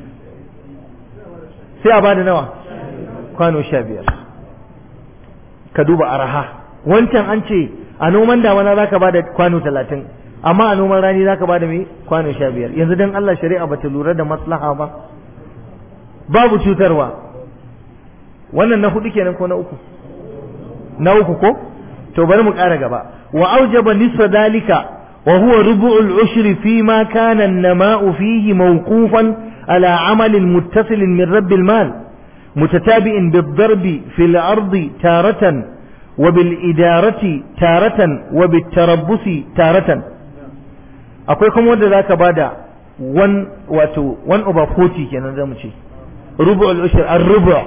sai a bada nawa? Kwano sha biyar. Ka duba araha. Wancan an ce a noman damana za ka bada kwano talatin, amma a noman rani za ka bada mai kwano sha biyar. Yanzu don Allah shari'a ba ta lura da maslaha ba, babu cutarwa. Wannan na hudu kenan ko na uku? Na uku ko? To bari mu ƙara gaba. Wa aujaba nisfa dalika wa huwa rubu'ul ushri fi ma kana an-nama'u fihi mawqufan على عمل متصل من رب المال متتابع بالضرب في الأرض تارة وبالإدارة تارة وبالتربص تارة. أقول لكم وده ذاك بعد one واتو one over forty كنا نزمشي ربع العشر الربع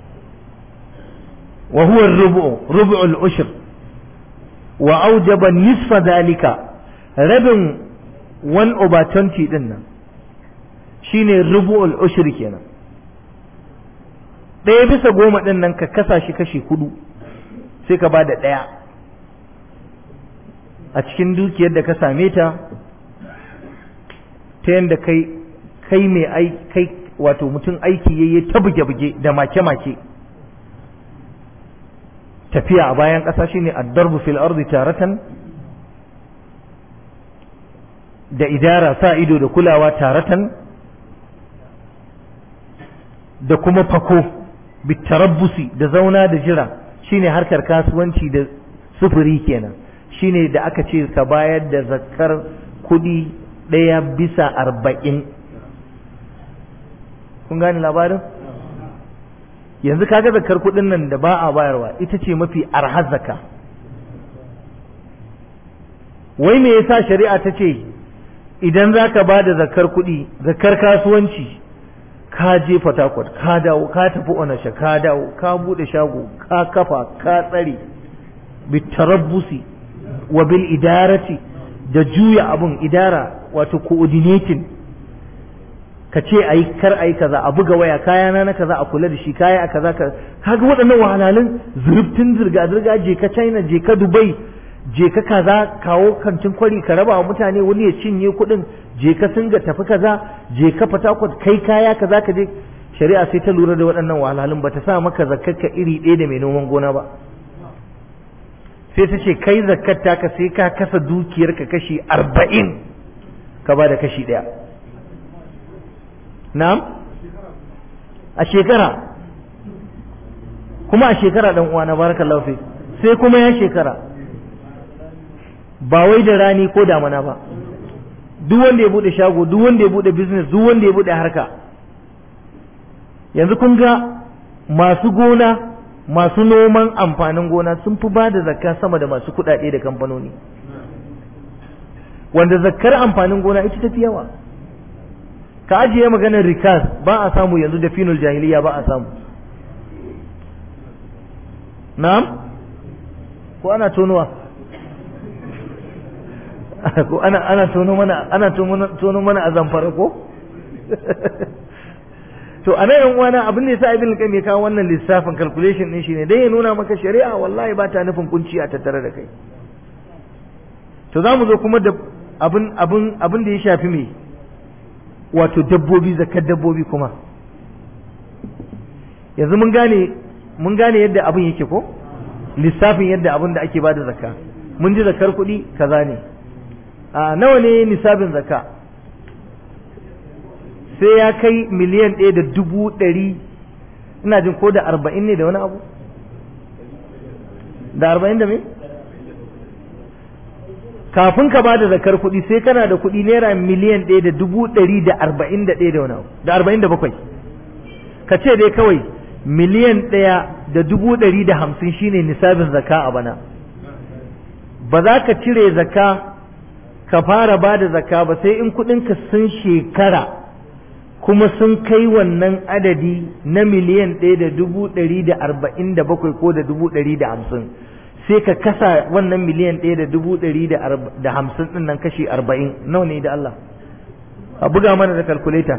وهو الربع ربع العشر وأوجب نصف ذلك ربع one over twenty دنا shine rubu'ul ushri kenan. ɗaya bisa goma ɗin nan ka kasa shi kashi hudu, sai ka bada ɗaya a cikin dukiyar da ka same ta, ta yadda kai kai mai ai kai wato mutum aiki yayi ta buge-buge da make-make, tafiya a bayan ƙasa shine ad-darbu fil ardi taratan, da idara sa ido da kulawa taratan, da kuma fako bitarabbusi da zauna da jira, shine harkar kasuwanci da sufuri kenan. Shine da aka ce ka bayar da zakkar kudi ɗaya bisa arba'in. kun gane labarin? Yanzu kaga zakkar kudin nan da ba a bayarwa ita ce mafi arhar zakka. Wai me yasa shari'a ta ce idan zaka ba da zakkar kudi, zakkar kasuwanci, ka je Fatakwat, ka dawo, ka tafi Onasha, ka dawo, ka bude shago, ka kafa, ka tsare, bitarabbusi wa bil idarati, da juya abun idara wato coordinating, ka ce ayi kar ayi kaza, a buga waya, kaya na na kaza a kula da shi, kaya a kaza ka kaga waɗannan wahalhalun zurfin zirga zirga, je ka China, je ka Dubai, je ka kaza, kawo kantin kwari ka raba wa mutane, wani ya cinye kuɗin, je ka Singa tafi kaza, je ka Fatakwat kai kaya kaza ka je. Shari'a sai ta lura da waɗannan wahalhalun, ba ta sa maka zakkarka iri ɗaya da mai noman gona ba. Sai ta ce kai zakkar taka sai ka kasa dukiyarka kashi arba'in ka ba da kashi ɗaya. Na'am? A shekara. Kuma a shekara ɗan uwa na barakallahu fi. Sai kuma ya shekara. Ba wai da rani ko damana ba. Duk wanda ya bude shago, duk wanda ya bude business, duk wanda ya bude harka. Yanzu kun ga masu gona masu noman amfanin gona sun fi ba da zakka sama da masu kuɗaɗe da kamfanoni, wanda zakkar amfanin gona ita tafi yawa. ka ajiye maganar rikas ba a samu yanzu da finul jahiliya ba a samu. na'am ko ana tonuwa ko ana ana tono mana ana tono mana a Zamfara ko to anan yan uwana abin da yasa ibn qayyim ya kawo wannan lissafin calculation din shi ne dan ya nuna maka shari'a wallahi ba ta nufin kunci a tattare da kai. to zamu zo kuma da abin abin abin da ya shafi me wato dabbobi zakar dabbobi kuma yanzu mun gane mun gane yadda abin yake ko lissafin yadda abin da ake bada zakka mun ji zakar kuɗi kaza ne a nawa ne nisabin zakka sai ya kai miliyan ɗaya da dubu ɗari ina jin ko da arba'in ne da wani abu da arba'in da me kafin ka ba da zakar kuɗi sai kana da kuɗi naira miliyan ɗaya da dubu ɗari da arba'in da ɗaya da wani abu da arba'in da bakwai ka ce dai kawai miliyan ɗaya da dubu ɗari da hamsin shine nisabin zakka a bana ba za ka cire zakka ka fara ba da zakka ba sai in kuɗinka sun shekara kuma sun kai wannan adadi na miliyan ɗaya da dubu ɗari da arba'in da bakwai ko da dubu ɗari da hamsin sai ka kasa wannan miliyan ɗaya da dubu ɗari da hamsin ɗin nan kashi arba'in nawa ne da Allah a buga mana da kalkuleta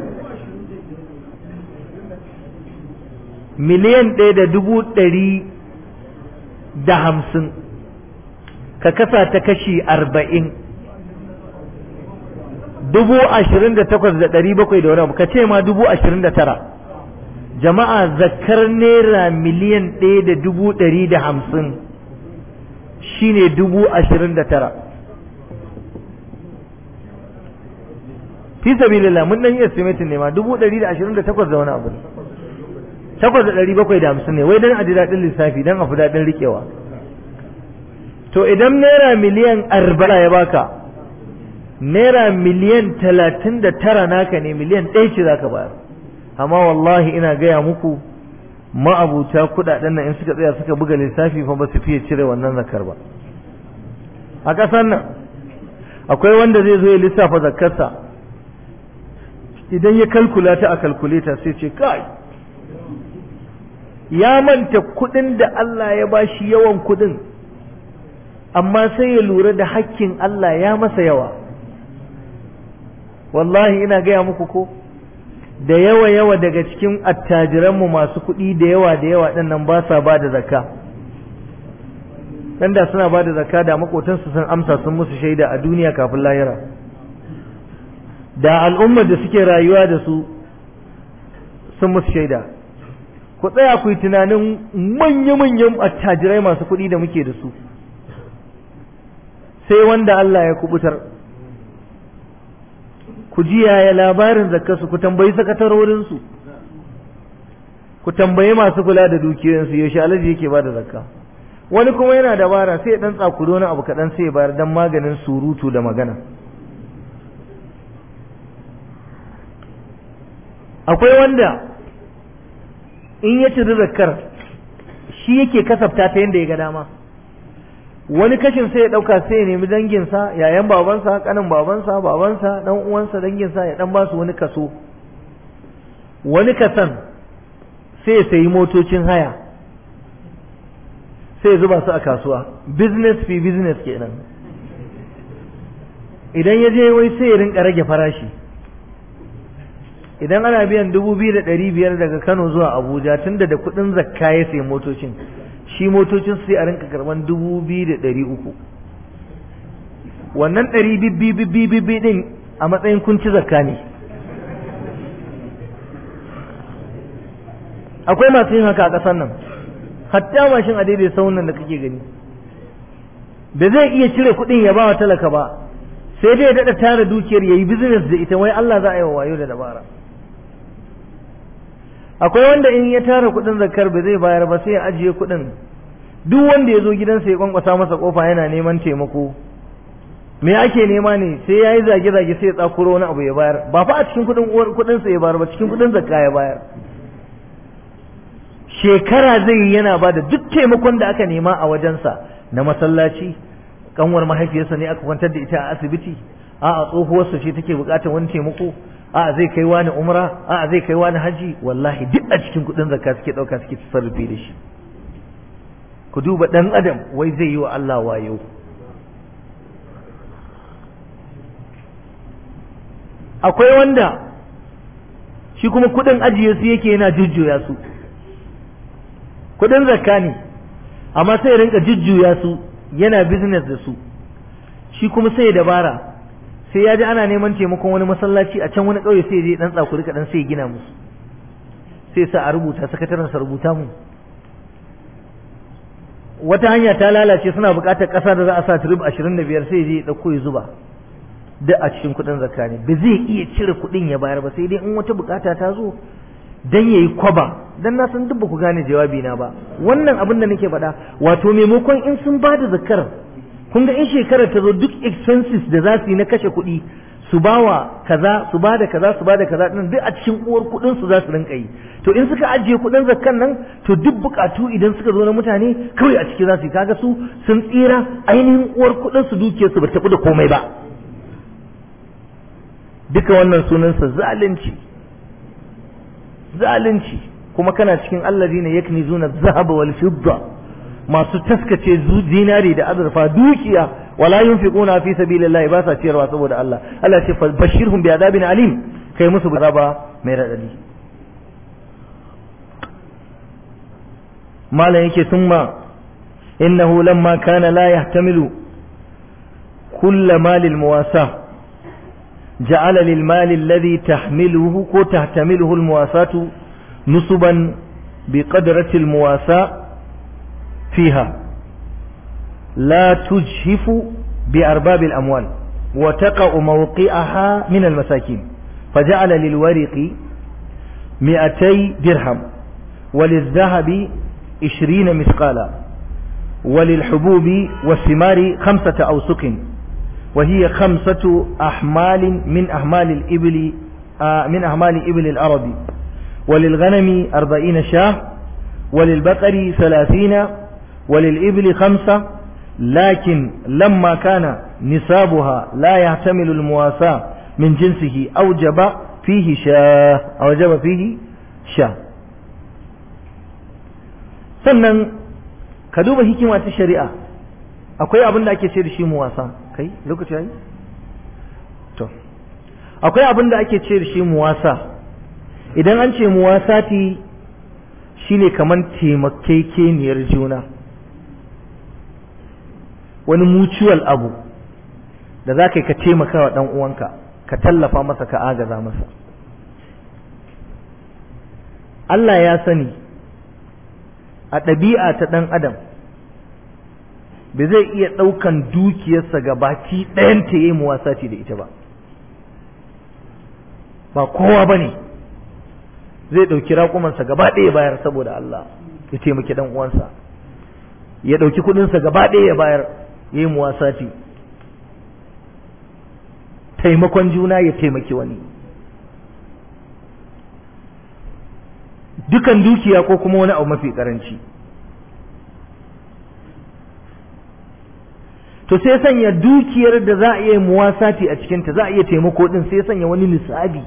miliyan ɗaya da dubu ɗari da hamsin ka kasa ta kashi arba'in dubu ashirin da takwas da ɗari bakwai da wani abu ka ce ma dubu ashirin da tara jama'a zakar naira miliyan ɗaya da dubu ɗari da hamsin shine dubu ashirin da tara fi sabilillah mun dan yi estimating ne ma dubu ɗari da ashirin da takwas da wani abu takwas da ɗari bakwai da hamsin ne wai dan a ji daɗin lissafi dan a fi daɗin riƙewa. To idan naira miliyan arba'in ya baka naira miliyan talatin da tara naka ne miliyan ɗaya ce za ka bayar amma wallahi ina gaya muku ma'abuta kuɗaɗen nan in suka tsaya suka buga lissafi fa ba su fiye cire wannan zakar ba. A ƙasar nan akwai wanda zai zo ya lissafa zakarsa idan ya kalkula ta a kalkuleta sai ce kai ya manta kuɗin da Allah ya bashi yawan kuɗin amma sai ya lura da hakkin Allah ya masa yawa. Wallahi ina gaya muku ko da yawa yawa daga cikin attajiranmu masu kuɗi da yawa da yawa ɗin nan ba sa ba da zakka dan da suna ba da zakka da makotansu sun amsa sun musu shaida a duniya kafin lahira da al'ummar da suke rayuwa da su sun musu shaida. Ku tsaya ku yi tunanin manya-manyan attajirai masu kuɗi da muke da su sai wanda Allah ya kubutar. Ku ji yaya labarin zakkarsu, ku tambayi sakatarorinsu, ku tambayi masu kula da dukiyoyinsu yaushe alaji yake ba da zakka. Wani kuma yana dabara sai ya dan tsakuro na abu kaɗan sai ya bayar dan maganin surutu da magana. Akwai wanda in ya ciri zakkar shi yake kasafta ta yadda ya ga dama. Wani kashin sai ya ɗauka sai ya nemi danginsa yayan babansa kanin babansa babansa dan uwansa danginsa ya dan ba su wani kaso. Wani kasan sai ya sayi motocin haya sai ya zuba su a kasuwa, business fi business kenan. Idan ya je wai sai ya rinka rage farashi. Idan ana biyan dubu biyu da ɗari biyar daga Kano zuwa Abuja tunda da kuɗin zakka ya sayi motocin, shi motocin sai a rinka karban dubu biyu da ɗari uku. Wannan ɗari bibbi bibbi bibbi ɗin a matsayin kunci zakka ne. Akwai masu yin haka a ƙasar nan, hatta mashin a daidai saunan da kake gani. Da zai iya cire kuɗin ya ba wa talaka ba, sai dai ya daɗa tara dukiyar ya yi business da ita, wai Allah za a yi wa wayo da dabara. Akwai wanda in ya tara kuɗin zakar ba zai bayar ba sai ya ajiye kuɗin, duk wanda ya zo gidansa ya kwankwasa masa kofa yana neman taimako, me ake nema ne sai ya yi zage-zage sai ya tsakuro wani abu ya bayar, ba fa a cikin kuɗin uwar kuɗinsa ya bayar ba, cikin kuɗin zakka ya bayar. shekara zai yi yana ba da duk taimakon da aka nema a wajensa na masallaci, kanwar mahaifiyarsa ne aka kwantar da ita a asibiti, a'a tsohuwarsa ce take bukatar wani taimako, a'a zai kai wani umra, a'a zai kai wani haji, wallahi duk a cikin kudin zakka suke dauka suke tasarrufi da shi. Ku duba dan adam wai zai yi wa Allah wayo. Akwai wanda shi kuma kudin ajiye su yake yana jujjuya su, kudin zakka ne amma sai ya rinka jujjuya su yana business da su, shi kuma sai ya dabara, sai ya ji ana neman taimakon wani masallaci a can wani ƙauye sai ya je dan tsakuri kaɗan sai ya gina musu, sai sa a rubuta, sakataren sa rubuta mu. Wata hanya ta lalace suna buƙatar ƙasa da za a sa turib ashirin da biyar sai ya je ya ɗauko ya zuba duk a cikin kuɗin zakka ne. Ba zai iya cire kuɗin ya bayar ba, sai dai in wata buƙata ta zo dan yayi kwaba. Dan na san duk ba ku gane jawabi na ba, wannan abin da nake faɗa wato maimakon in sun ba da zakkar, kun ga in shekarar ta zo duk expenses da za su yi na kashe kuɗi su bawa kaza su ba da kaza su ba da kaza din duk a cikin uwar kuɗin su za su rinka yi. To in suka ajiye kuɗin zakkan nan to duk bukatu idan suka zo na mutane kawai a ciki za su yi, kaga su sun tsira, ainihin uwar kuɗin su dukiyar su ba tafi da komai ba. Duka wannan sunansa zalunci, zalunci. Kuma kana cikin alladhina yaknizuna adh-dhahaba wal fidda, masu taskace zinari da azurfa dukiya, wala yunfiquna fi sabilillahi, ba sa ciyarwa saboda Allah. Allah ya ce bashirhum bi adabin alim, kai musu azaba mai radadi. malan yake thumma innahu lamma kana la yahtamilu kull mal al muwasa ja'ala lil mal alladhi tahmiluhu ko tahtamiluhu al muwasatu nusuban bi qadrati al muwasa فيها لا تجهف بأرباب الأموال وتقع موقعها من المساكين، فجعل للورق مئتي درهم وللذهب عشرين مثقالا وللحبوب والثمار خمسة أوسق وهي خمسة أحمال من أحمال الإبل آه من أحمال إبل الأرض، وللغنم أربعين شاة وللبقر ثلاثين وللإبل خمسة، لكن لما كان نصابها لا يحتمل المواساة من جنسه أوجب فيه شاة أوجب فيه شاة. sannan ka duba hikima ta shari'a, akwai abin da ake ce da shi muwasa. Kai lokaci yayi to akwai abin da ake ce da shi muwasa. Idan an ce muwasati shine kaman taimakekeniyar juna, wani mutual abu da za ka yi ka taimaka wa ɗan uwanka, ka tallafa masa, ka agaza masa. Allah ya sani a ɗabi'a ta ɗan adam ba zai iya ɗaukan dukiyarsa gabaki ɗayan ta yi muwasaci da ita ba, ba kowa ba ne zai ɗauki raƙumansa gaba ɗaya bayar saboda Allah ya taimaki ɗan uwansa, ya ɗauki kuɗinsa gaba ɗaya ya bayar ya yi muwasati, taimakon juna ya taimaki wani. Dukan dukiya ko kuma wani abu mafi karanci. To sai sanya dukiyar da za a iya muwasati a cikinta, za a iya taimako din, sai sanya wani lissafi.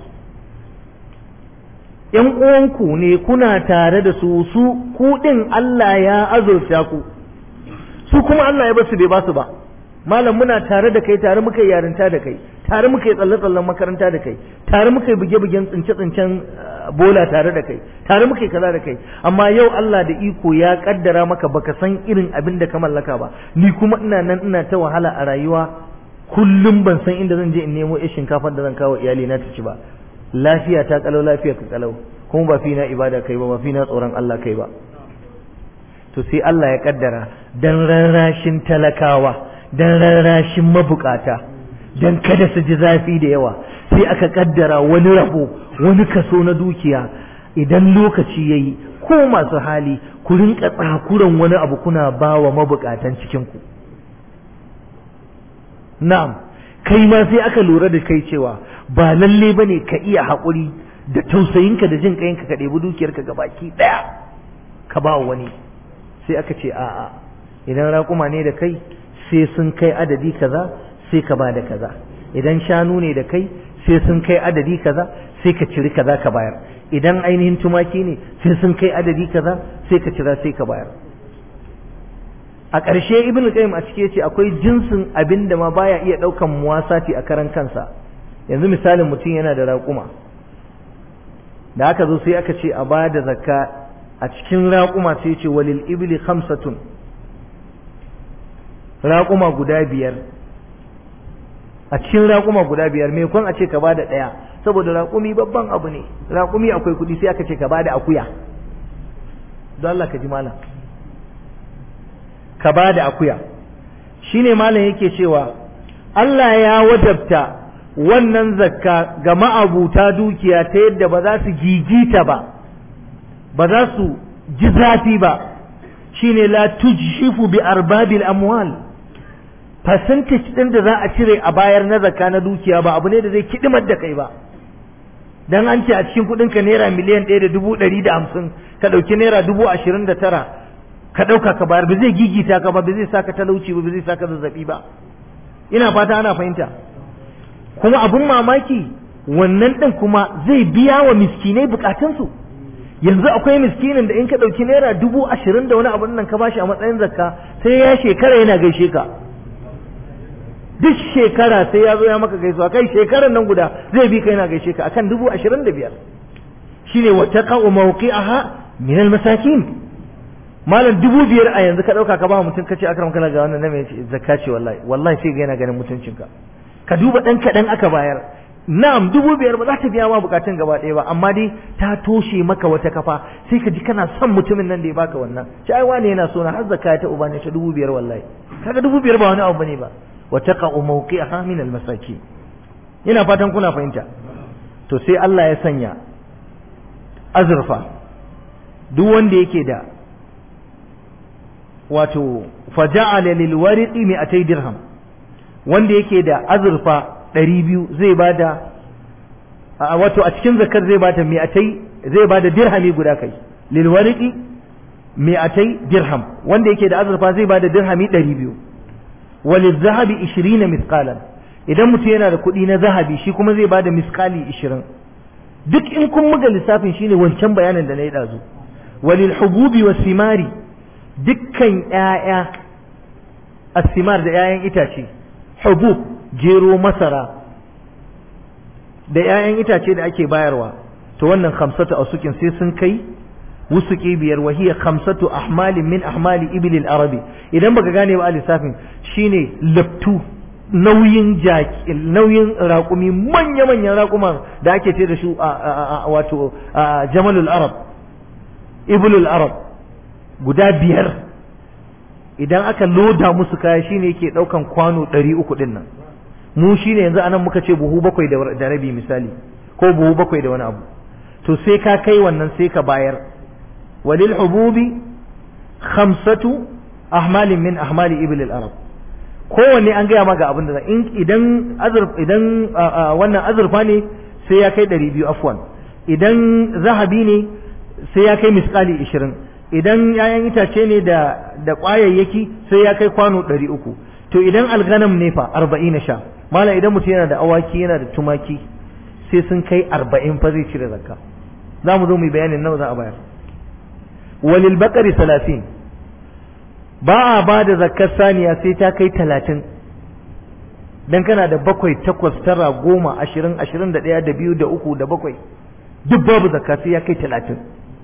‘Yan uwanku ne kuna tare da su, su kuɗin Allah ya azurta ku, su kuma Allah ya basu bai basu ba. Malam muna tare da kai, tare muka yi yarinta da kai, tare muka yi tsalle-tsallen makaranta da kai, tare muka yi buge-bugen tsince-tsincen bola tare da kai, tare muka yi kaza da kai, amma yau Allah da iko ya kaddara maka baka san irin abin da ka mallaka ba. Ni kuma ina nan ina ta wahala a rayuwa, kullum ban san inda zan je in nemo irin shinkafar da zan kawo iyali na ta ci ba. Lafiya ta kalau, lafiya ka kalau, kuma ba fi na ibada kai ba, ba fi na tsoron Allah kai ba. To sai Allah ya kaddara dan rarrashin talakawa, dan rarrashin mabukata, dan kada su ji zafi da yawa, sai aka kaddara wani rabo, wani kaso na dukiya. Idan lokaci yayi, ko masu hali ku rinka tsakuran wani abu kuna bawa mabukatan cikin ku. Na'am, kai ma sai aka lura da kai cewa ba lalle bane ka iya haƙuri da tausayinka da jin kayinka ka ɗebi dukiyarka gabaki ɗaya ka ba wani, sai aka ce a'a idan raƙuma ne da kai sai sun kai adadi kaza sai ka ba da kaza, idan shanu ne da kai sai sun kai adadi kaza sai ka ciri kaza ka bayar, idan ainihin tumaki ne sai sun kai adadi kaza sai ka cira sai ka bayar. A ƙarshe ibnu qayyim a cike yace akwai jinsin abin da ma baya iya ɗaukan muwasati a karan kansa. Yanzu misalin mutum yana da raƙuma, da aka zo sai aka ce a ba da zakka a cikin raƙuma sai ce walil ibli khamsatun, raƙuma guda biyar, a cikin raƙuma guda biyar me kun a ce ka bada ɗaya, saboda raƙumi babban abu ne, raƙumi akwai kuɗi sai aka ce ka bada akuya. Don Allah ka ji malam, ka bada akuya. Shine malam yake cewa Allah ya wajabta wannan zakka ga ma'abuta dukiya ta yadda ba za su gigita ba, ba za su ji zafi ba. Shine la tujshifu bi arbabil amwal, percentage ɗin da za a cire a bayar na zakka na dukiya ba abu ne da zai kidimar da kai ba. Dan an ce a cikin kuɗin ka naira miliyan ɗaya da dubu ɗari da hamsin ka ɗauki naira dubu ashirin da tara ka ɗauka ka bayar, ba zai gigita ka ba, ba zai saka talauci ba, ba zai saka zazzaɓi ba. Ina fata ana fahimta. Kuma abun mamaki wannan ɗin kuma zai biya wa miskinai bukatunsu. Yanzu akwai miskinin da in ka ɗauki naira dubu ashirin da wani abun nan ka bashi a matsayin zakka sai ya shekara yana gaishe ka. Duk shekara sai ya zo ya maka gaisuwa, kai shekarar nan guda zai bi ka yana gaishe ka akan dubu ashirin da biyar. Shine wa taqa'u mawqi'aha min al-masakin. Malam dubu biyar a yanzu ka ɗauka ka ba mutum ka ce akram kana ga wannan na mai zakka ce wallahi wallahi sai ga yana ganin mutuncinka. Ka duba ɗan kaɗan aka bayar. Na'am dubu biyar ba za ta biya ma bukatun gaba ɗaya ba, amma dai ta toshe maka wata kafa sai ka ji kana son mutumin nan da ya baka wannan. Ci ai wani yana so na har zakka ta uba ne ta dubu biyar wallahi. Kaga dubu biyar ba wani abu bane ba. Wa taqa'u mawqi'aha min al-masakin. Ina fatan kuna fahimta. To sai Allah ya sanya azurfa duk wanda yake da wato faja'ala lil wariqi mi'atay dirham, wanda yake da azurfa ɗari biyu zai bada wato a cikin zakar zai bada mi'atai zai bada dirhami guda kai lil wariqi mi'atai dirham, wanda yake da azurfa zai bada dirhami ɗari biyu. Walil zahabi ishirin misqalan, idan mutum yana da kuɗi na zahabi shi kuma zai bada misqali ishirin. Duk in kun muga lissafin shine wancan bayanin da na yi ɗazu. Walil hububi was simari, dukkan ƴaƴa as-simar da ƴaƴan itace, hubub jero masara da ƴaƴan itace da ake bayarwa, to wannan khamsatu asukin sai sun kai wusuki biyar, wa hiya khamsatu ahmalin min ahmali ibil arabi. Idan baka gane ba a lissafin shine laftu, nauyin jaki, nauyin raƙumi, manya manyan raƙuman da ake ce da su wato jamalul arab, ibulul arab guda biyar. Idan aka loda musu kaya shine yake ɗaukan kwano ɗari uku ɗin nan. Mu shine yanzu anan muka ce buhu bakwai da rabi misali, ko buhu bakwai da wani abu. To sai ka kai wannan sai ka bayar. Walil hububi khamsatu ahmalin min ahmali ibil al-arab. Kowanne an gaya maka abin da in idan azurf idan wannan azurfa ne sai ya kai ɗari biyu afwan. Idan zahabi ne sai ya kai misqali ishirin. Idan yayan itace ne da da ƙwayayyaki sai ya kai kwano ɗari uku. To idan alganam ne fa arba'in sha. Mala idan mutum yana da awaki yana da tumaki sai sun kai arba'in fa zai cire zakka. Za mu zo mu yi bayanin nawa za a bayar. Walil baqari talatin, ba a ba da zakkar saniya sai ta kai talatin. Dan kana da bakwai takwas tara goma ashirin ashirin da ɗaya da biyu da uku da bakwai duk babu zakka sai ya kai talatin.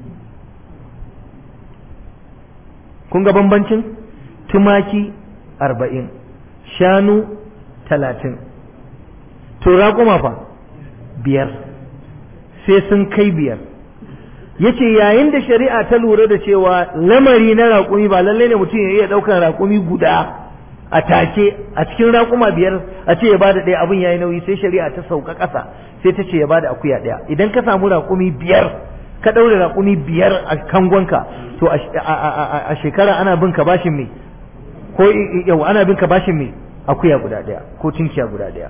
Kun ga bambancin? Tumaki arba'in, shanu talatin, to raƙuma fa biyar, sai sun kai biyar. Yace yayin da shari'a ta lura da cewa lamari na raƙumi ba lallai ne mutum ya iya ɗaukar raƙumi guda a take a cikin raƙuma biyar a ce ya bada ɗaya, abin yayi nauyi, sai shari'a ta sauka ƙasa sai ta ce ya bada akuya ɗaya. Idan ka samu raƙumi biyar ka ɗaure raƙumi biyar a kangonka, to a shekara ana bin ka bashin me ko yau ana bin ka bashin me akuya guda ɗaya ko tinkiya guda ɗaya.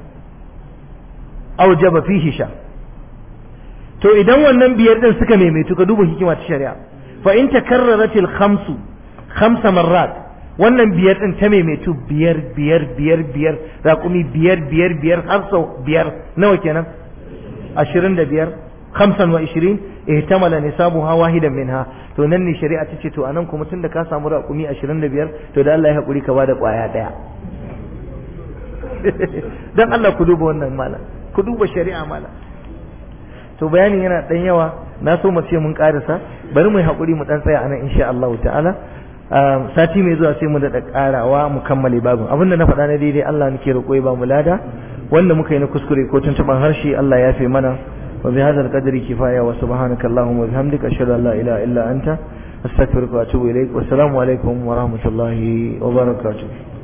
Aujaba fihi sha. To idan wannan biyar din suka maimaitu, ka duba hikima ta shari'a, fa in takarraratil khamsu khamsa marrat wannan biyar din ta maimaitu biyar biyar biyar biyar raƙumi biyar biyar biyar har sau biyar nawa kenan ashirin da biyar khamsan wa ishirin ihtamala nisabuha wahidan minha to nan ne shari'a ta ce to anan kuma tunda ka samu raƙumi ashirin da biyar to da Allah ya haƙuri ka bada ƙwaya ɗaya dan Allah ku duba wannan mala ku duba shari'a mala to bayanin yana dan yawa na so mu ce mun karasa bari mu yi haƙuri mu dan tsaya anan insha Allah ta'ala sati mai zuwa sai mu daɗa ƙarawa mu kammale babin abinda na faɗa na daidai Allah nake roƙo ya ba mu lada wanda muka yi na kuskure ko tuntuɓan harshe Allah ya fi mana wa bi hadzal qadri kifaya wa subhanaka allahumma wa bihamdika ashhadu an la ilaha illa anta astaghfiruka wa atubu ilaik wa assalamu alaikum wa rahmatullahi wa barakatuh